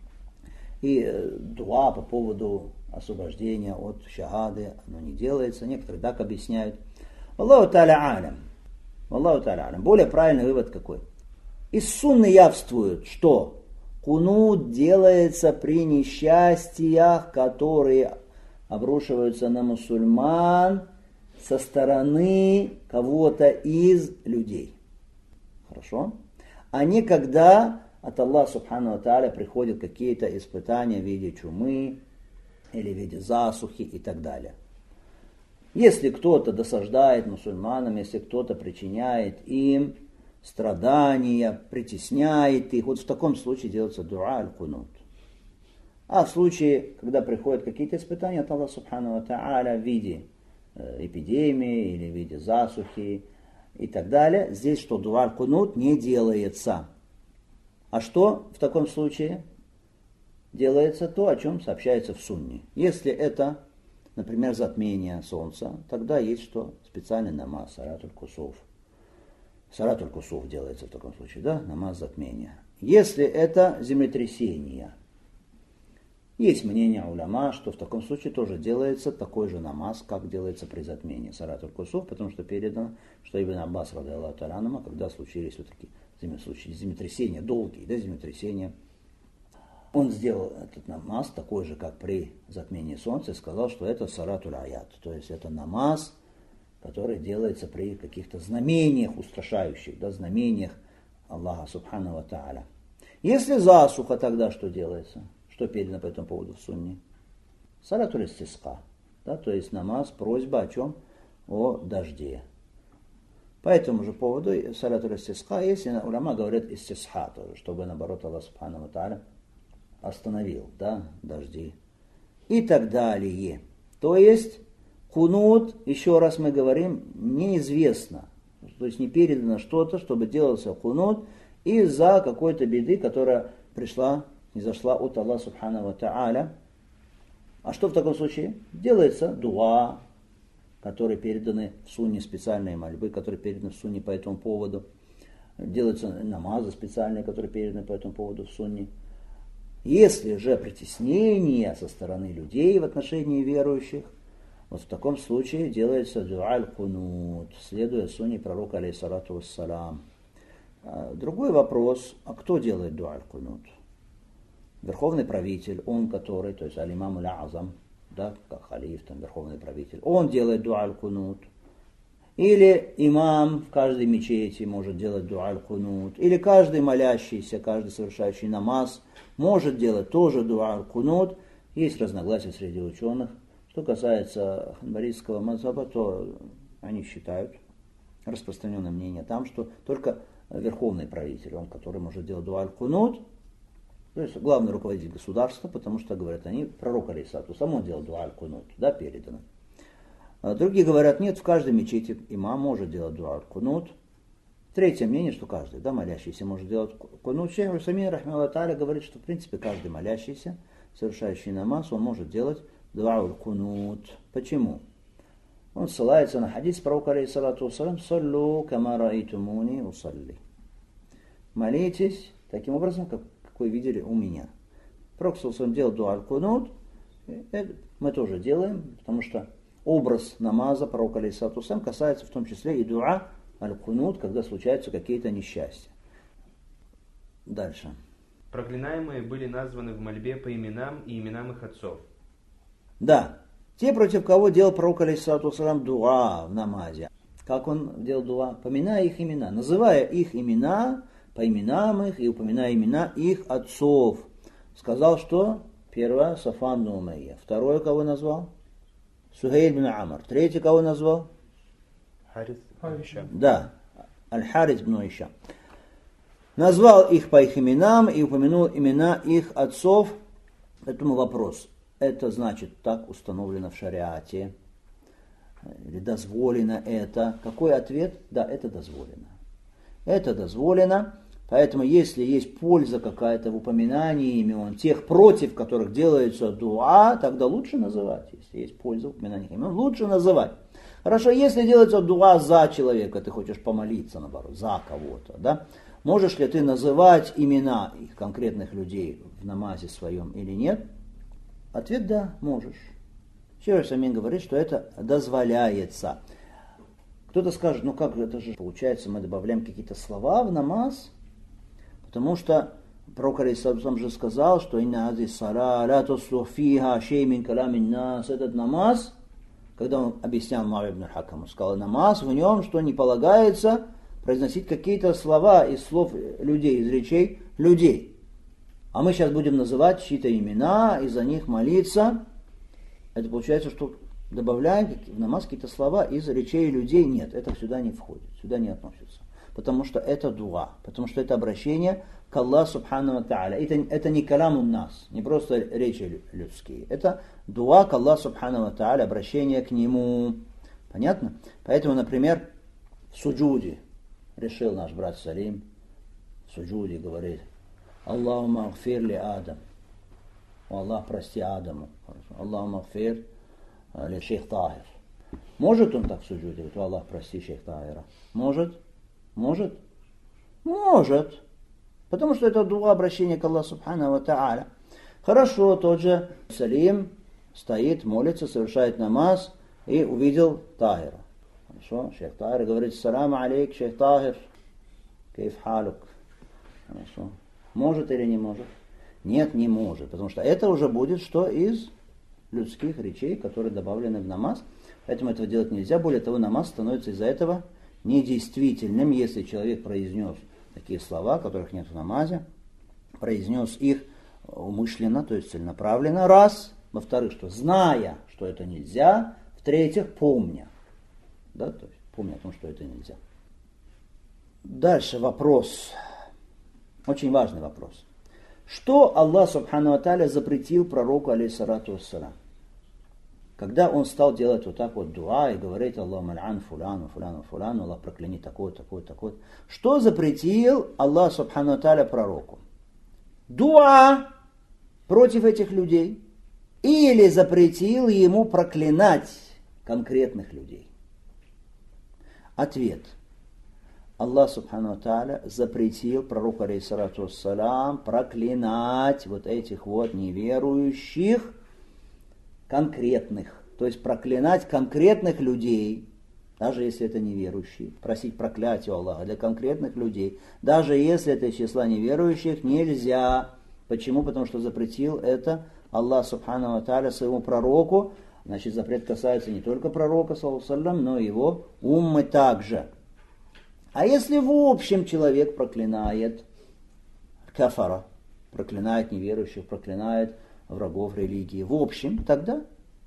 И дуа по поводу освобождения от шахады, оно не делается. Некоторые так объясняют. Аллаху та'аля алям. Аллаху та'аля алям. Более правильный вывод какой? Из сунны явствует, что кунут делается при несчастьях, которые обрушиваются на мусульман со стороны кого-то из людей. Хорошо? А не когда от Аллаха субхану ва тааля приходят какие-то испытания в виде чумы или в виде засухи и так далее. Если кто-то досаждает мусульманам, если кто-то причиняет им страдания, притесняет их, вот в таком случае делается дуа аль-кунут. А в случае, когда приходят какие-то испытания от Аллаха субхану ва тааля в виде э, эпидемии или в виде засухи и так далее, здесь что дуа аль-кунут не делается. А что в таком случае? Делается то, о чем сообщается в сунне. Если это, например, затмение солнца, тогда есть что? Специальный намаз, салатуль кусуф. Салатуль кусуф делается в таком случае, да? Намаз затмения. Если это землетрясение, есть мнение уляма, что в таком случае тоже делается такой же намаз, как делается при затмении салатуль кусуф, потому что передано, что Ибн Аббас, ради Аллаху та'аля анху, когда случились вот такие землетрясения, долгие, да, землетрясения, он сделал этот намаз такой же, как при затмении солнца, и сказал, что это салатуль аят, то есть это намаз, который делается при каких-то знамениях устрашающих, да, знамениях Аллаха субхану ва тааля. Если засуха, тогда что делается? Что передано по этому поводу в сунне? Салатуль истиска, да, то есть намаз, просьба о чем? О дожде. По этому же поводу салатуль истиска, если уляма говорят истисха тоже, чтобы наоборот Аллах субхану ва тааля остановил, да, дожди и так далее. То есть кунут, еще раз мы говорим, неизвестно. То есть не передано что-то, чтобы делался кунут из-за какой-то беды, которая пришла, изошла от Аллаха субхану ва тааля. А что в таком случае? Делается дуа, которые переданы в сунне, специальные мольбы, которые переданы в сунне по этому поводу. Делаются намазы специальные, которые переданы по этому поводу в сунне. Если же притеснение со стороны людей в отношении верующих, вот в таком случае делается дуа аль-кунут, следуя сунне пророка алейхиссалату вассалам. Другой вопрос, а кто делает дуа аль-кунут? Верховный правитель, он который, то есть аль-имам аль-азам, да, как халиф, там, верховный правитель, он делает дуа аль-кунут. Или имам в каждой мечети может делать дуа аль-кунут. Или каждый молящийся, каждый совершающий намаз может делать тоже дуа аль-кунут. Есть разногласия среди ученых. Что касается ханбалийского мазхаба, то они считают, распространенное мнение там, что только верховный правитель, он, который может делать дуа аль-кунут, то есть главный руководитель государства, потому что, говорят они, пророк алейхиссалату вассалам, он делал дуа аль-кунут, да, передано. А другие говорят, нет, в каждой мечети имам может делать дуа аль-кунут. Третье мнение, что каждый, да, молящийся может делать кунут. Шейх Усаймин, рахмехуллаху тааля, говорит, что в принципе каждый молящийся, совершающий намаз, он может делать дуа аль-кунут. Почему? Он ссылается на хадис пророка алейхиссалату вассалам: «Саллу кама раайтумуни усалли». Молитесь таким образом, как, как вы видели у меня. Пророк саллаллаху алейхи ва саллям делал дуа аль-кунут, мы тоже делаем, потому что образ намаза пророка алейхиссалату вассалам касается в том числе и дуа аль-кунут, когда случаются какие-то несчастья. Дальше. Проклинаемые были названы в мольбе по именам и именам их отцов. Да. Те, против кого делал пророк алейхиссалату вассалам дуа в намазе. Как он делал дуа? Поминая их имена, называя их имена по именам их и упоминая имена их отцов. Сказал, что? Первое, Сафан бин Умайя. Второе, кого назвал? Сухейль бин Амр. Третий, кого назвал? Харис бин Ишам. Да, Аль-Харис бин Ишам. Назвал их по их именам и упомянул имена их отцов. Поэтому вопрос. Это значит, так установлено в шариате, или дозволено это. Какой ответ? Да, это дозволено. Это дозволено, поэтому если есть польза какая-то в упоминании имен тех, против которых делается дуа, тогда лучше называть. Если есть польза в упоминании имен, лучше называть. Хорошо, если делается дуа за человека, ты хочешь помолиться, наоборот, за кого-то, да? Можешь ли ты называть имена их конкретных людей в намазе своем или нет? Ответ да, можешь. Шейх Усаймин говорит, что это дозволяется. Кто-то скажет, ну как же это же получается, мы добавляем какие-то слова в намаз, потому что пророк алейхиссалату вассалам же сказал, что инна хази сара ла туслух фиха шей мин калямин нас. Этот намаз, когда он объяснял Муавия ибн аль-Хакам, он сказал, намаз в нем, что не полагается произносить какие-то слова из слов людей, из речей людей. А мы сейчас будем называть чьи-то имена и за них молиться. Это получается, что добавляем в намаз какие-то слова из речей людей. Нет, это сюда не входит, сюда не относится. Потому что это дуа, потому что это обращение к Аллаху субхану ва тааля. Это, это не калямун нас, не просто речи людские. Это дуа к Аллаху субхану ва тааля, обращение к Нему. Понятно? Поэтому, например, в суджуде решил наш брат Салим, в суджуде говорит: Аллахумма агфир ли Адам. Аллах, прости Адаму. Аллахумма агфир ли шейх Тахир. Может он так в суджуде говорит: Аллах, прости шейх Тахира? Может? Может? Может. Потому что это дуа, обращение к Аллаху субхану ва тааля. Хорошо, тот же Салим стоит, молится, совершает намаз и увидел Тахира. Хорошо, шейх Тахир говорит: салам алейк, шейх Тахир. Кейф халук. Хорошо. Может или не может? Нет, не может, потому что это уже будет что из людских речей, которые добавлены в намаз. Поэтому этого делать нельзя. Более того, намаз становится из-за этого недействительным, если человек произнес такие слова, которых нет в намазе, произнес их умышленно, то есть целенаправленно, раз. Во-вторых, что зная, что это нельзя. В-третьих, помня. Да, то есть помня о том, что это нельзя. Дальше вопрос. Очень важный вопрос. Что Аллах субхану ва тааля запретил пророку алейхиссалату вассалам? Когда он стал делать вот так вот дуа и говорить: Аллахумма аль-ан фуляну, фуляну, фуляну, Аллах прокляни такой, такой, такой. Что запретил Аллах субхану ва тааля пророку? Дуа против этих людей? Или запретил ему проклинать конкретных людей? Ответ. Аллах субхану ва тааля запретил пророку алейхиссалату вассалам проклинать вот этих вот неверующих конкретных. То есть проклинать конкретных людей, даже если это неверующие. Просить проклятие у Аллаха для конкретных людей. Даже если это из числа неверующих, нельзя. Почему? Потому что запретил это Аллах Субхану ва Тааля своему пророку, значит, запрет касается не только пророка, саллаллаху алейхи ва саллям, но и его уммы также. А если в общем человек проклинает кафара, проклинает неверующих, проклинает врагов религии, в общем, тогда,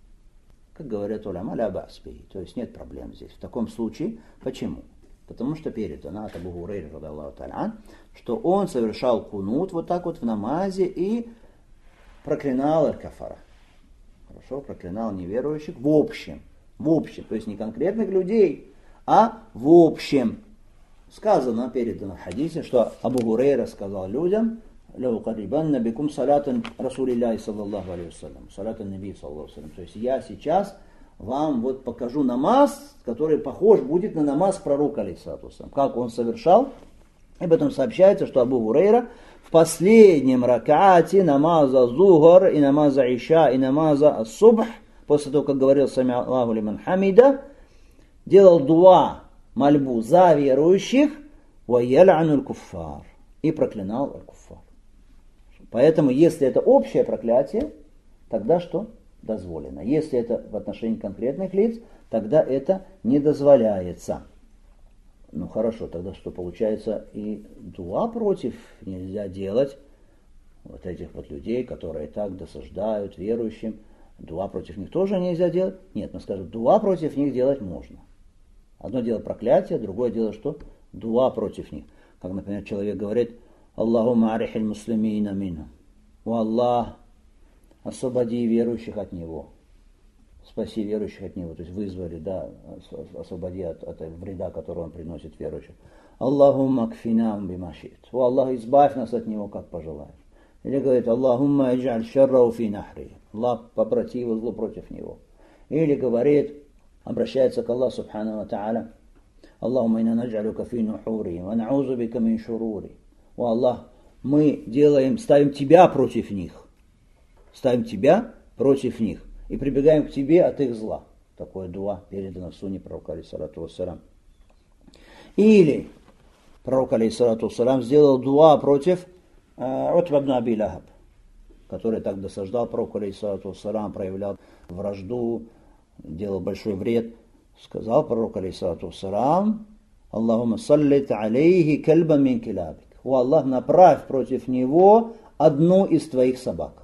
как говорят уляма, ля ба'с бихи, то есть нет проблем здесь. В таком случае, почему? Потому что передано от Абу Хурайры, радиаллаху та'аля ан, что он совершал кунут вот так вот в намазе и проклинал аль-кафара. Хорошо, проклинал неверующих в общем. В общем, то есть не конкретных людей, а в общем. Сказано, передано в хадисе, что Абу Хурайра сказал людям: «Лаукарибанна бикум салатан Расулиллахи саллаллаху алейхи вассалям». Салатан Наби саллаллаху алейхи вассалям. То есть я сейчас вам вот покажу намаз, который похож будет на намаз пророка алейхиссалату вассалям. Как он совершал. И потом сообщается, что Абу Хурайра в последнем ракате намаза зухар и намаза иша и намаза субх, после того, как говорил сами Аллаху лиман хамида, делал дуа, мольбу за верующих, ва ял'ану аль-куффар, и проклинал аль-куффар. Поэтому, если это общее проклятие, тогда что? Дозволено. Если это в отношении конкретных лиц, тогда это не дозволяется. Ну хорошо, тогда что получается? И дуа против нельзя делать вот этих вот людей, которые так досаждают верующим. Дуа против них тоже нельзя делать? Нет, мы скажем, дуа против них делать можно. Одно дело проклятие, другое дело что? Дуа против них. Как, например, человек говорит: «Аллахумма арихиль муслимина минхум». «О Аллах, освободи верующих от него». Спаси верующих от него, то есть вызвали, да, освободи от, от вреда, который он приносит верующим. Аллахумма кфинам бимашит. О Аллах, избавь нас от него, как пожелаешь. Или говорит: Аллахумма аджаль шаррау фи нахри. Аллах, попроти его зло против него. Или говорит, обращается к Аллаху субхану ва тааля: Аллахумма инна наджалюка фи нухури, ва наузу бика мин шурури. О Аллах, мы делаем, ставим тебя против них. Ставим тебя против них. И прибегаем к тебе от их зла. Такое дуа передано в сунне пророка алейхиссалату вассалям. Или пророк алейхиссалату вассалям сделал дуа против э, Утба ибн Аби Лахаб, который так досаждал пророку алейхиссалату вассалям, проявлял вражду, делал большой вред. Сказал пророк алейхиссалату вассалям: Аллахумма саллит алейхи кальба мин килабик. О Аллах, направь против него одну из твоих собак.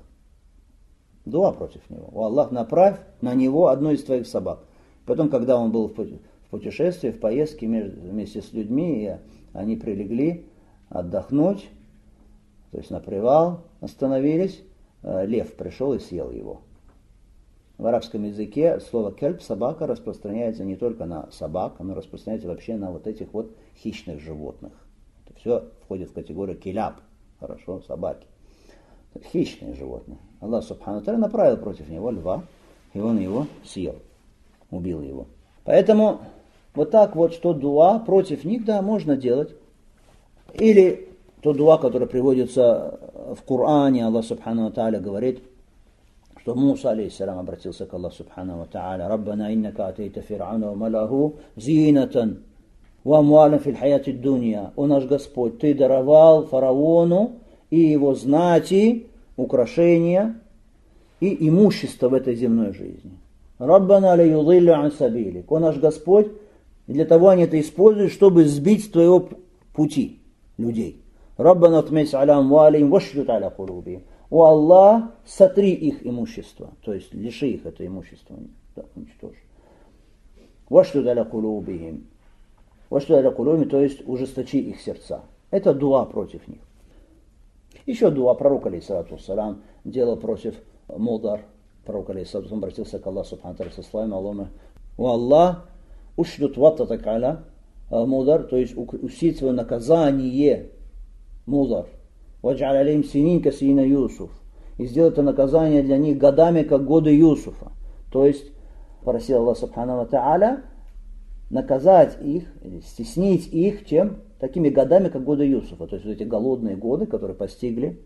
Дуа против него. О Аллах, направь на него одну из твоих собак. Потом, когда он был в путешествии, в поездке вместе с людьми, и они прилегли отдохнуть, то есть на привал остановились, лев пришел и съел его. В арабском языке слово кельб, собака, распространяется не только на собак, оно распространяется вообще на вот этих вот хищных животных. Это все входит в категорию киляб, хорошо, собаки. Хищные животные. Аллах субхану тааля направил против него льва, и он его съел, убил его. Поэтому вот так вот, что дуа против них, да, можно делать. Или то дуа, которое приводится в Коране, Аллах субхану тааля говорит, что Муса алейхиссалям обратился к Аллаху субхану тааля: «Раббана иннака атейта фир'ауна ва малаху зинатан ва амвалан фил хаяти дунья». О наш Господь, Ты даровал фараону и его знати украшения и имущество в этой земной жизни. Раббана ла юдиллу ан сабилик. О наш Господь, для того они это используют, чтобы сбить с твоего пути людей. Раббана тмис аля амвалихим вашдуд аля кулубихим. О Аллах, сотри их имущество, то есть лиши их это имущество, да, уничтожь. Вашдуд аля кулубихим. Вашдуд аля кулубихим, то есть ужесточи их сердца. Это дуа против них. Еще дуа пророка алейхиссалату вассалям делал против Мудар. Пророк алейхиссалату вассалям обратился к Аллаху субхану тааля со словами: Аллаху, о Аллах, ушдут ваттатак аля Мудар, то есть усиль свое наказание Мудар. Ваджаль алейхим синин ка синина Юсуф. И сделай это наказание для них годами, как годы Юсуфа. То есть просил Аллах субхану тааля наказать их, стеснить их, чем такими годами, как годы Юсуфа. То есть вот эти голодные годы, которые постигли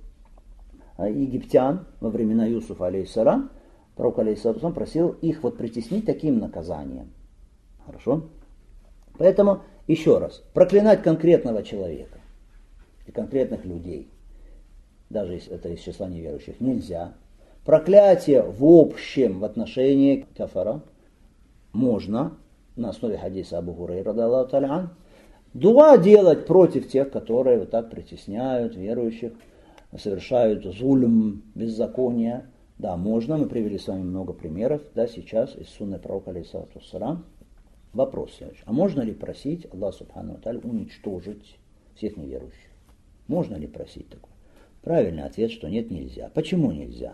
египтян во времена Юсуфа алейхиссалам, пророк алейхиссалам просил их вот притеснить таким наказанием. Хорошо? Поэтому, еще раз, проклинать конкретного человека и конкретных людей, даже если это из числа неверующих, нельзя. проклятие в общем в отношении кафара можно, на основе хадиса Абу Хурайра, радиаллаху та'аля ан, дуа делать против тех, которые вот так притесняют верующих, совершают зульм, беззаконие. Да, можно, мы привели с вами много примеров, да, сейчас из сунны пророка алейхиссалату вассалам. Вопрос следующий. А можно ли просить Аллаха субхану ва тааля уничтожить всех неверующих? Можно ли просить такое? Правильный ответ, что нет, нельзя. Почему нельзя?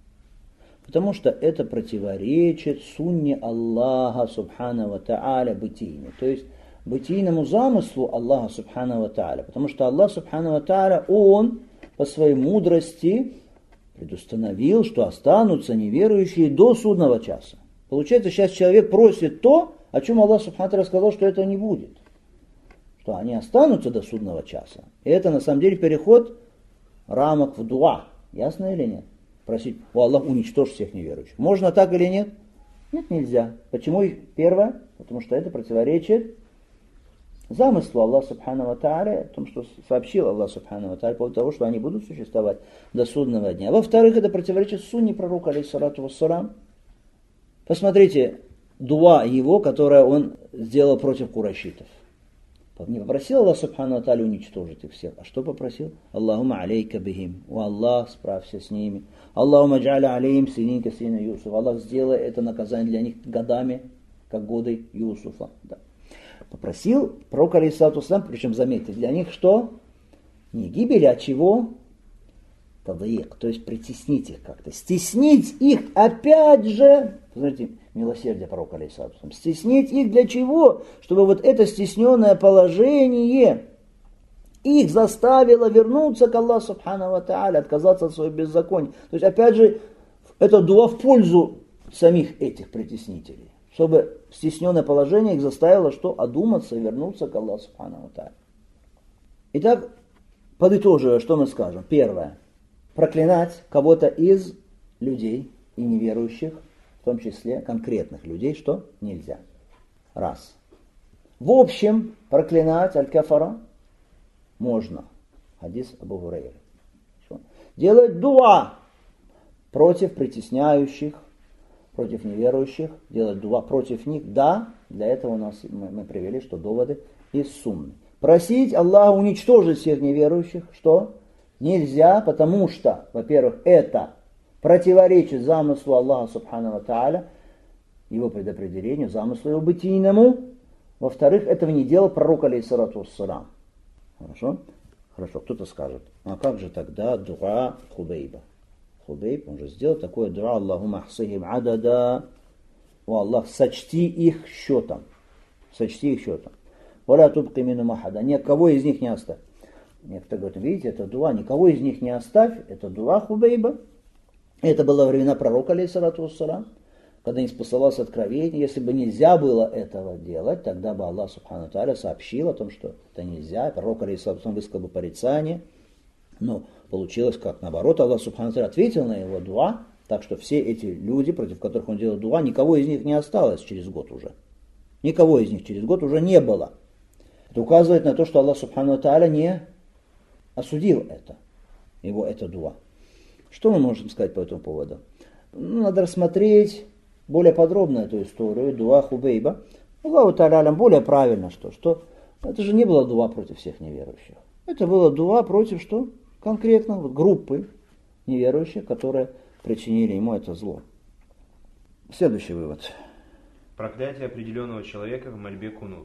Потому что это противоречит сунне Аллаха субхану ва тааля бытийне. То есть бытийному замыслу Аллаха субхану ва тааля. Потому что Аллах субхану ва тааля, Он по своей мудрости предустановил, что останутся неверующие до судного часа. Получается, сейчас человек просит то, о чем Аллах субхану ва тааля сказал, что этого не будет. Что они останутся до судного часа. И это на самом деле переход рамок в дуа. Ясно или нет? Просить, о Аллах, уничтожь всех неверующих. Можно так или нет? Нет, нельзя. Почему? Первое, потому что это противоречит замыслу Аллаха субхану ва тааля, о том, что сообщил Аллах субхану ва тааля, по поводу того, что они будут существовать до судного дня. Во-вторых, это противоречит сунне пророка, алейхиссалату вассалам. Посмотрите, дуа его, которое он сделал против курайшитов. Не попросил Аллах субхану ва тааля уничтожить их всех. А что попросил? Аллахума алейка бихим. О Аллах, справься с ними. Аллахума джа'ля алейхим сининка сина Юсуфа. Аллах, сделай это наказание для них годами, как годы Юсуфа. Да. Попросил пророк, алейхиссалату вассалам, причем заметьте, для них что? Не гибель, а чего? Тадыик, то есть притеснить их как-то. Стеснить их, опять же, смотрите, милосердие пророка, алейхиссалату вассалам. Стеснить их для чего? Чтобы вот это стесненное положение их заставило вернуться к Аллаху субхану ва тааля, отказаться от своего беззакония. То есть, опять же, это дуа в пользу самих этих притеснителей. Чтобы стесненное положение их заставило что? Одуматься и вернуться к Аллаху субхану ва тааля. Итак, подытоживая, что мы скажем? Первое. Проклинать кого-то из людей и неверующих, в том числе конкретных людей, что нельзя. Раз. В общем, проклинать аль-кафара можно. Хадис Абу Хурайры. Делать дуа против притесняющих, против неверующих, делать дуа против них. Да, для этого у нас мы, мы привели, что доводы из сунны. Просить Аллаха уничтожить всех неверующих, что нельзя, потому что, во-первых, это противоречит замыслу Аллаха субхану ва тааля, его предопределению, замыслу его бытийному. Во-вторых, этого не делал пророк, алейхиссалату вассалам. Хорошо? Хорошо, кто-то скажет, а как же тогда дуа Хубейба? Хубейб, он же сделал такое дуа, Аллахума ахсихим адада, о Аллах, сочти их счетом. Сочти их счетом. Валя тубки минум ахада, никого из них не оставь. Некоторые говорят, видите, это дуа, никого из них не оставь, это дуа Хубейба. Это было во времена пророка, алейхиссалату вассалам, когда не спасалось откровение. Если бы нельзя было этого делать, тогда бы Аллах субхану ва тааля сообщил о том, что это нельзя. Пророк, алейхиссалату вассалам, высказал бы порицание. Но получилось как? Наоборот, Аллах субхану ва тааля ответил на его дуа, так что все эти люди, против которых он делал дуа, никого из них не осталось через год уже. Никого из них через год уже не было. Это указывает на то, что Аллах субхану ва тааля не осудил это, его это дуа. Что мы можем сказать по этому поводу? Ну, надо рассмотреть более подробно эту историю, дуа Хубейба. Аллаху та'аля более правильно, что, что это же не было дуа против всех неверующих. Это было дуа против что? Конкретно вот, группы неверующих, которые причинили ему это зло. Следующий вывод. Проклятие определенного человека в мольбе кунут.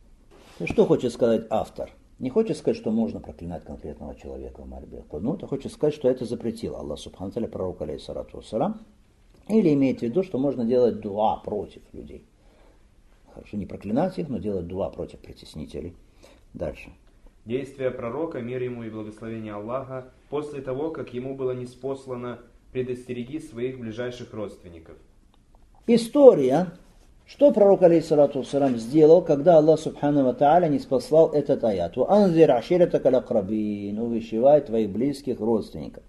Что хочет сказать автор? Не хочет сказать, что можно проклинать конкретного человека в мольбе кунут, а хочет сказать, что это запретил Аллах субхану ва тааля пророку, алейхиссалату вассалам. Или имеет в виду, что можно делать дуа против людей. Хорошо, не проклинать их, но делать дуа против притеснителей. Дальше. Действия пророка, мир ему и благословение Аллаха, после того, как ему было ниспослано, предостереги своих ближайших родственников. История, что пророк, алейхиссалату вассалам, сделал, когда Аллах субхану ва тааля ниспослал этот аят. «Анзир аширатака лакрабин», увещевай твоих близких родственников.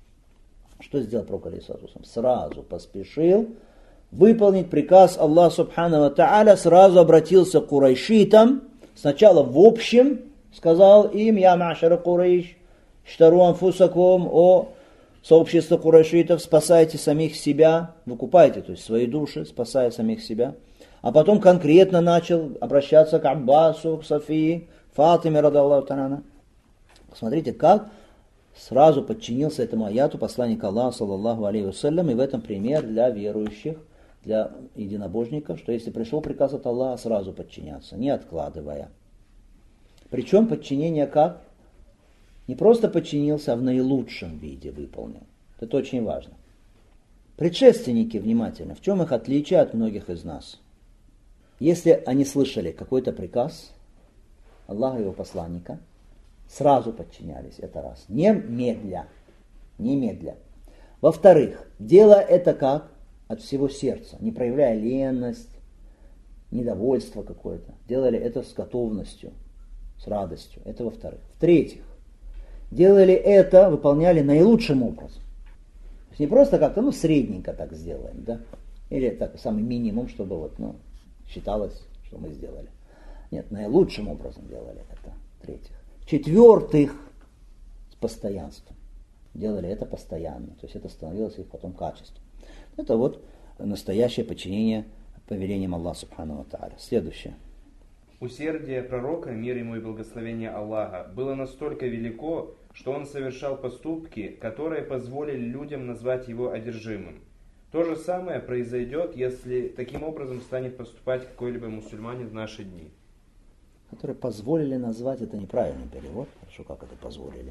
Что сделал пророк, алейхиссалату вассалам? Сразу поспешил выполнить приказ Аллаха субхану ва тааля, сразу обратился к курайшитам, сначала в общем, сказал им, я ма'шара Курайш, штару анфусакум, о сообщество курайшитов, спасайте самих себя, выкупайте, то есть свои души, спасая самих себя. А потом конкретно начал обращаться к Аббасу, к Софии, Фатиме, радаллаху та'аля. Смотрите, как сразу подчинился этому аяту посланник Аллаха, саллаллаху алейхи вассалям, и в этом пример для верующих, для единобожников, что если пришел приказ от Аллаха, сразу подчиняться, не откладывая. Причем подчинение как? Не просто подчинился, а в наилучшем виде выполнил. Это очень важно. Предшественники, внимательно, в чем их отличие от многих из нас? Если они слышали какой-то приказ Аллаха и его посланника, сразу подчинялись, это раз. Немедля. Немедля. Во-вторых, делая это как? От всего сердца, не проявляя ленность, недовольство какое-то. Делали это с готовностью, с радостью. Это во-вторых. В-третьих, делали это, выполняли наилучшим образом. То есть не просто как-то, ну, средненько так сделаем, да? Или так, самый минимум, чтобы вот, ну, считалось, что мы сделали. Нет, наилучшим образом делали это. В-третьих. В-четвертых, с постоянством. Делали это постоянно. То есть это становилось их потом качеством. Это вот настоящее подчинение повелениям Аллаха субхану ва тааля. Следующее. Усердие пророка, мир ему и благословение Аллаха, было настолько велико, что он совершал поступки, которые позволили людям назвать его одержимым. То же самое произойдет, если таким образом станет поступать какой-либо мусульманин в наши дни. Которые позволили назвать, это неправильный перевод. Хорошо, как это позволили.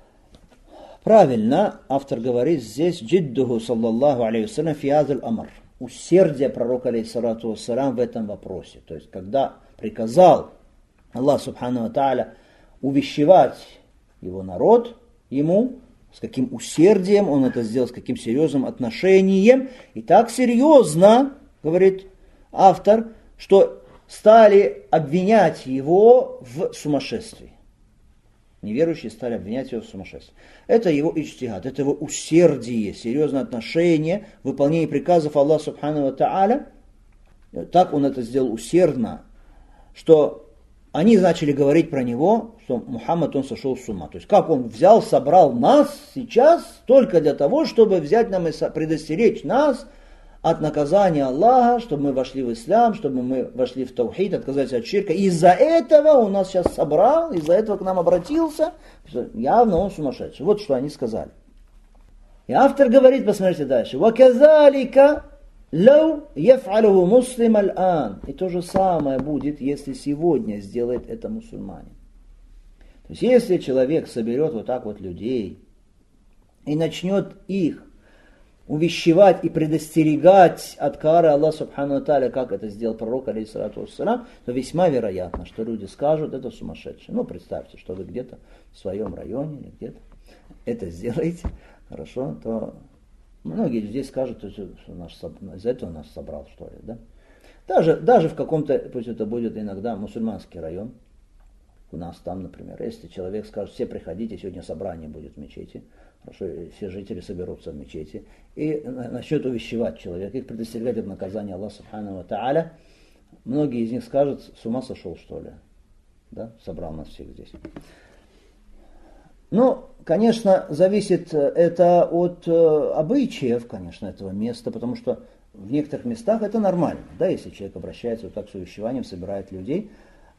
Правильно, автор говорит здесь «Джиддуху, саллаллаху алейхи вассалям, фи азаль амр». Усердие пророка, алейхиссалату вассалям, в этом вопросе. То есть, когда приказал Аллах, субхану ва тааля, увещевать его народ, ему, с каким усердием он это сделал, с каким серьезным отношением. И так серьезно, говорит автор, что стали обвинять его в сумасшествии. Неверующие стали обвинять его в сумасшествии. Это его иджтихад, это его усердие, серьезное отношение, выполнение приказов Аллаха субхану ва тааля. Так он это сделал усердно, что они начали говорить про него, что Мухаммад, он сошел с ума. То есть как он взял, собрал нас сейчас только для того, чтобы взять нам и предостеречь нас от наказания Аллаха, чтобы мы вошли в ислам, чтобы мы вошли в таухид, отказались от ширка. Из-за этого он нас сейчас собрал, из-за этого к нам обратился. Явно он сумасшедший. Вот что они сказали. И автор говорит, посмотрите дальше. وَكَذَلِكَ لَوْ يَفْعَلُهُ مُسْلِمَ الْآنِ. И то же самое будет, если сегодня сделает это мусульманин. То есть если человек соберет вот так вот людей и начнет их увещевать и предостерегать от кары Аллаха субхану ва тааля, как это сделал пророк, алейхиссалату вассалям, то весьма вероятно, что люди скажут, это сумасшедший. Ну, представьте, что вы где-то в своем районе или где-то это сделаете, хорошо, то многие здесь скажут, что наш, из-за этого нас собрал, что ли, да? Даже, даже в каком-то, пусть это будет иногда мусульманский район, у нас там, например, если человек скажет, все приходите, сегодня собрание будет в мечети, хорошо, все жители соберутся в мечети, и начнет увещевать человека, их предостерегать от наказания Аллаха субхану ва тааля, многие из них скажут, с ума сошел, что ли, да, собрал нас всех здесь. Ну, конечно, зависит это от э, обычаев, конечно, этого места, потому что в некоторых местах это нормально, да, если человек обращается вот так с увещеванием, собирает людей,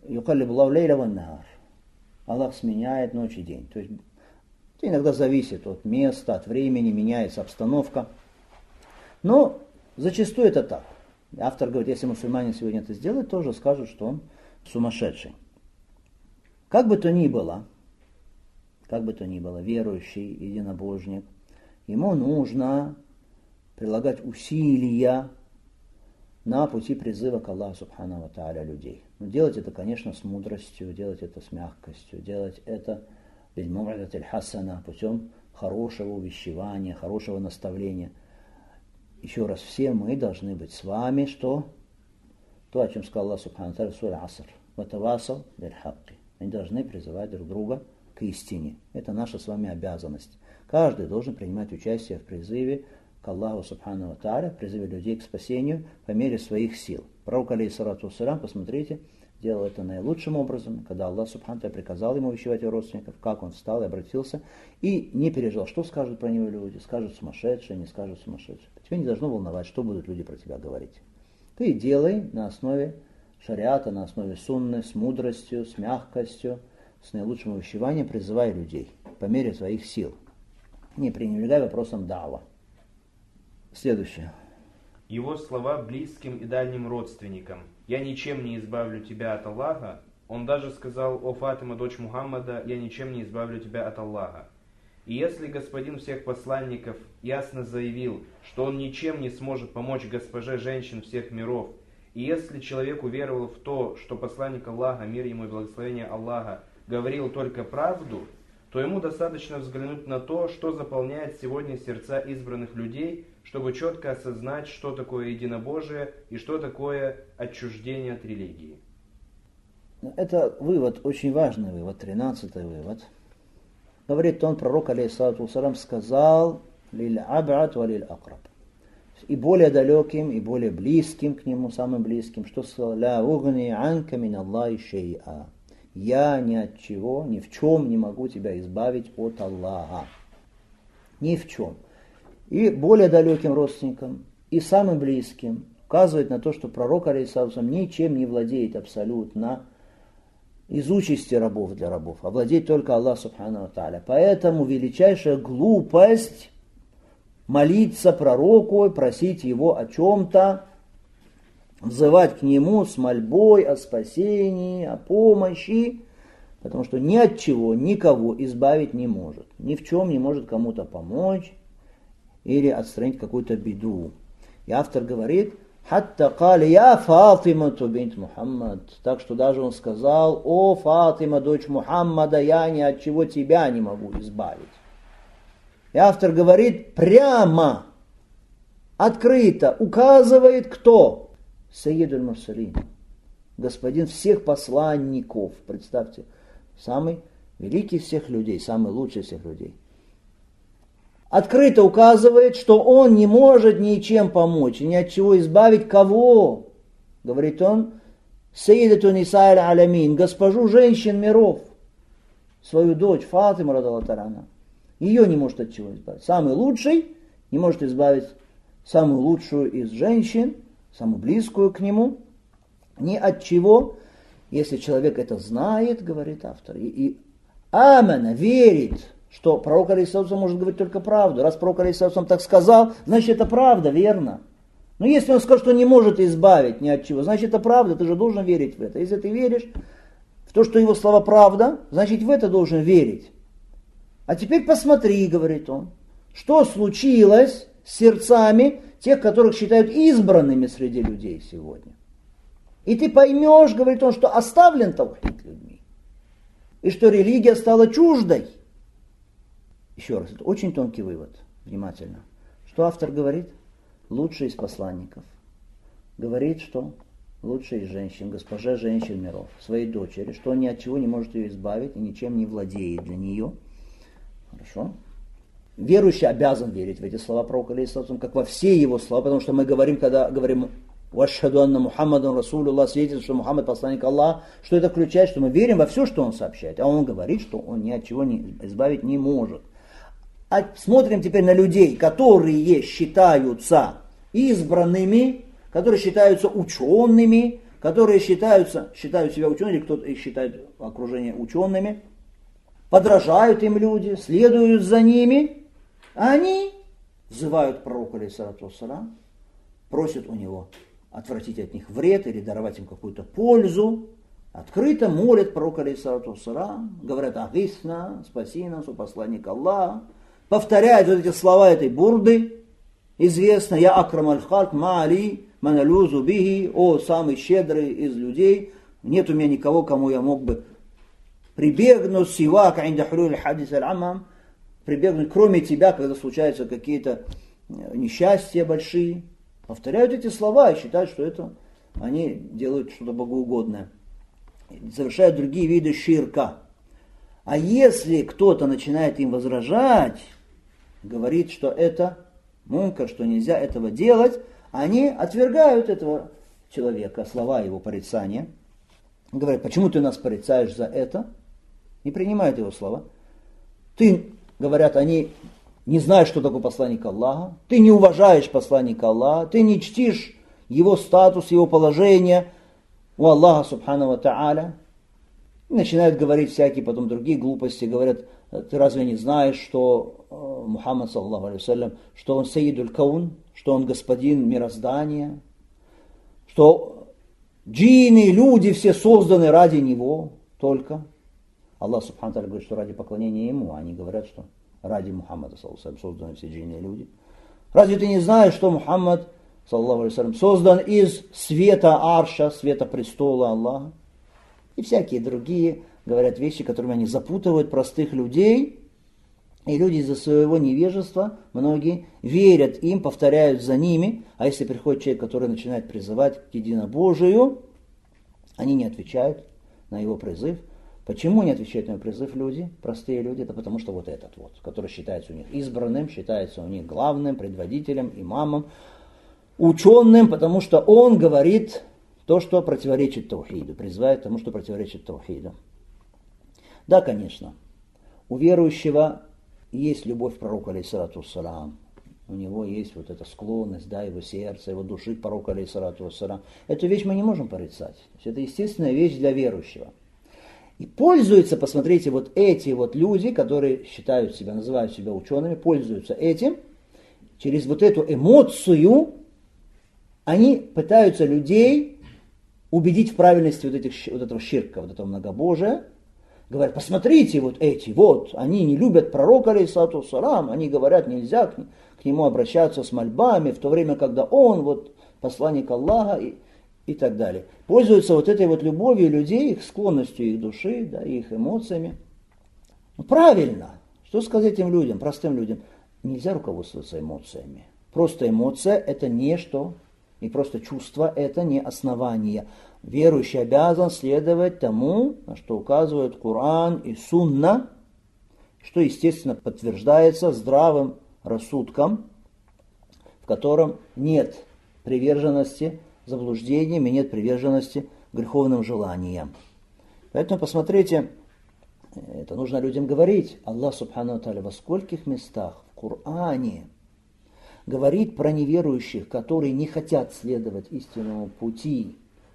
Аллах сменяет ночь и день. То есть это иногда зависит от места, от времени, меняется обстановка. Но зачастую это так. Автор говорит, если мусульманин сегодня это сделает, тоже скажут, что он сумасшедший. Как бы то ни было, как бы то ни было, верующий, единобожник, ему нужно прилагать усилия на пути призыва к Аллаху субхану ва тааля людей. Но делать это, конечно, с мудростью, делать это с мягкостью, делать это хасана, путем хорошего увещевания, хорошего наставления. Еще раз, все мы должны быть с вами, что? То, о чем сказал Аллах субхану ва тааля в суре Аср. Ватавасал биль-хакки. Они должны призывать друг друга к истине. Это наша с вами обязанность. Каждый должен принимать участие в призыве к Аллаху субхану ва тааля, призыве людей к спасению по мере своих сил. Пророк, алейхиссалату вассалям, посмотрите, делал это наилучшим образом, когда Аллах Субхану ва Тааля приказал ему увещевать его родственников, как он встал и обратился, и не переживал, что скажут про него люди, скажут сумасшедшие, не скажут сумасшедшие. Тебя не должно волновать, что будут люди про тебя говорить. Ты делай на основе шариата, на основе сунны, с мудростью, с мягкостью, с наилучшим увещеванием, призывай людей по мере своих сил. Не пренебрегай вопросом дава. Следующее. Его слова близким и дальним родственникам. «Я ничем не избавлю тебя от Аллаха». Он даже сказал: «О Фатима, дочь Мухаммада, я ничем не избавлю тебя от Аллаха». И если господин всех посланников ясно заявил, что он ничем не сможет помочь госпоже женщин всех миров, и если человек уверовал в то, что посланник Аллаха, мир ему и благословение Аллаха, говорил только правду, то ему достаточно взглянуть на то, что заполняет сегодня сердца избранных людей, чтобы четко осознать, что такое единобожие и что такое отчуждение от религии. Это вывод, очень важный вывод, тринадцатый вывод. Говорит он, пророк, алейхиссалату вассалям, сказал: «Лиль аб'ат ва лиль акраб». И более далеким, и более близким к нему, самым близким, что сказал: «Ля угни анка мин Аллахи шей'a». Я ни от чего, ни в чем не могу тебя избавить от Аллаха. Ни в чем. И более далеким родственникам, и самым близким указывает на то, что пророк, алейхиссалату ничем не владеет абсолютно из участи рабов для рабов, а владеет только Аллах Субхану ва Тааля. Поэтому величайшая глупость молиться пророку, просить его о чем-то, взывать к нему с мольбой о спасении, о помощи, потому что ни от чего никого избавить не может, ни в чем не может кому-то помочь или отстранить какую-то беду. И автор говорит: «Хатта кали я Фатима бинт Мухаммад». Так что даже он сказал: «О Фатима, дочь Мухаммада, я ни от чего тебя не могу избавить». И автор говорит, прямо, открыто указывает кто? Сайид аль-Мурсалин, господин всех посланников. Представьте, самый великий из всех людей, самый лучший из всех людей. Открыто указывает, что он не может ничем помочь, ни от чего избавить кого? Говорит он: Сайидату Ниса аль-Алямин, госпожу женщин миров, свою дочь Фатиму радаллаху та'аля. Ее не может от чего избавить. Самый лучший не может избавить самую лучшую из женщин, самую близкую к нему, ни от чего. Если человек это знает, говорит автор, и, и амана, верит, что пророк алейхиссалату может говорить только правду. Раз пророк алейхиссалату так сказал, значит это правда, верно. Но если он скажет, что не может избавить ни от чего, значит это правда, ты же должен верить в это. Если ты веришь в то, что его слова правда, значит в это должен верить. А теперь посмотри, говорит он, что случилось с сердцами тех, которых считают избранными среди людей сегодня. И ты поймешь, говорит он, что оставлен таухид людьми. И что религия стала чуждой. Еще раз, это очень тонкий вывод. Внимательно. Что автор говорит? Лучший из посланников. Говорит, что лучший из женщин, госпожа женщин миров, своей дочери, что он ни от чего не может ее избавить и ничем не владеет для нее. Хорошо. Верующий обязан верить в эти слова пророка, алейхиссалату, как во все его слова, потому что мы говорим, когда говорим «Вашхаду анна Мухаммадан Расулуллах», свидетельствует, что Мухаммад посланник Аллаха, что это включает, что мы верим во все, что он сообщает. А он говорит, что он ни от чего не избавить не может. А смотрим теперь на людей, которые считаются избранными, которые считаются учеными, которые считаются, считают себя учеными, или кто-то их считает окружение учеными, подражают им люди, следуют за ними, а они взывают пророку, алейхиссалату вассалям, просят у него отвратить от них вред или даровать им какую-то пользу, открыто молят пророка, алейхиссалату вассалям, говорят: «Агисна, спаси нас, о посланник Аллаха», повторяют вот эти слова этой бурды, известно: «Я акрам аль-халк, ма'али, маналюзу бихи», о самый щедрый из людей, нет у меня никого, кому я мог бы прибегнуть, сивака инда хулюль хадис аль-амам, прибегнуть, кроме тебя, когда случаются какие-то несчастья большие. Повторяют эти слова и считают, что это они делают что-то богоугодное. Совершают другие виды ширка. А если кто-то начинает им возражать, говорит, что это мункар, что нельзя этого делать, они отвергают этого человека, слова его порицания. говорят, почему ты нас порицаешь за это? Не принимают его слова. Ты, говорят они, не знаешь, что такое посланник Аллаха, ты не уважаешь посланника Аллаха, ты не чтишь его статус, его положение у Аллаха Субхану ва Тааля. И начинают говорить всякие потом другие глупости, говорят, ты разве не знаешь, что Мухаммад, саллаллаху алейхи вассалям, что он Сайидуль Каун, что он господин мироздания, что джинны, люди все созданы ради него только. Аллах Субхану ва Тааля говорит, что ради поклонения ему, а они говорят, что ради Мухаммада, саллаллаху алейхи вассалям, созданы все джинны и люди. Разве ты не знаешь, что Мухаммад, саллаллаху алейхи вассалям, создан из света арша, света престола Аллаха? И всякие другие говорят вещи, которыми они запутывают простых людей. И люди из-за своего невежества, многие, верят им, повторяют за ними. А если приходит человек, который начинает призывать к единобожию, они не отвечают на его призыв. Почему не отвечают на его призыв люди, простые люди? Это потому что вот этот вот, который считается у них избранным, считается у них главным, предводителем, имамом, ученым, потому что он говорит то, что противоречит таухиду, призывает к тому, что противоречит таухиду. Да, конечно, у верующего есть любовь к пророку, алейхиссалату вассалам. У него есть вот эта склонность, да, его сердца, его души к пророку, алейхиссалату вассалам. Эту вещь мы не можем порицать. Это естественная вещь для верующего. И пользуются, посмотрите, вот эти вот люди, которые считают себя, называют себя учеными, пользуются этим, через вот эту эмоцию они пытаются людей убедить в правильности вот, этих, вот этого ширка, вот этого многобожия. Говорят, посмотрите, вот эти, вот, они не любят пророка, алейхиссалату вассалам, они говорят, нельзя к, к нему обращаться с мольбами, в то время, когда он, вот, посланник Аллаха и, и так далее. Пользуются вот этой вот любовью людей, их склонностью их души, да, их эмоциями. Ну, правильно. Что сказать этим людям, простым людям? Нельзя руководствоваться эмоциями. Просто эмоция это не что. И просто чувство это не основание. Верующий обязан следовать тому, на что указывают Коран и Сунна, что, естественно, подтверждается здравым рассудком, в котором нет приверженности заблуждениям и нет приверженности греховным желаниям. Поэтому посмотрите, это нужно людям говорить. Аллах Субхану ва Тааля во скольких местах в Коране говорит про неверующих, которые не хотят следовать истинному пути,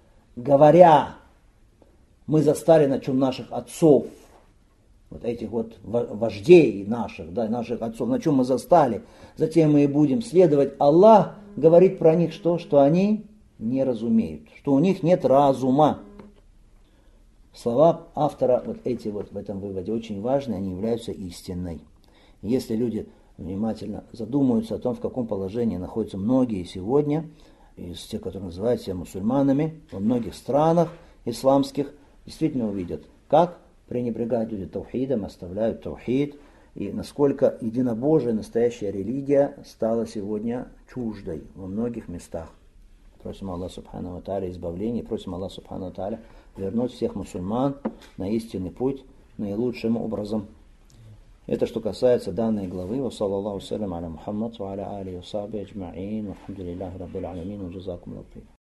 говоря, мы застали на чем наших отцов, вот этих вот вождей наших, да, наших отцов, на чем мы застали, затем мы и будем следовать. Аллах говорит про них что? Что они не разумеют, что у них нет разума. Слова автора вот эти вот в этом выводе очень важны, они являются истинной. Если люди внимательно задумаются о том, в каком положении находятся многие сегодня, из тех, которые называют себя мусульманами, во многих странах исламских, действительно увидят, как пренебрегают люди таухидом, оставляют таухид, и насколько единобожие, настоящая религия стала сегодня чуждой во многих местах. Просим Аллаха Субхану ва Тааля избавления, просим Аллаха Субхану ва Тааля вернуть всех мусульман на истинный путь наилучшим образом. Это что касается данной главы. Ва саллаллаху салям аля Мухаммад ва аля алихи ва сахбихи аджмаин. Вальхамдулиллахи раббил алямин. Ва джазакум аллаху.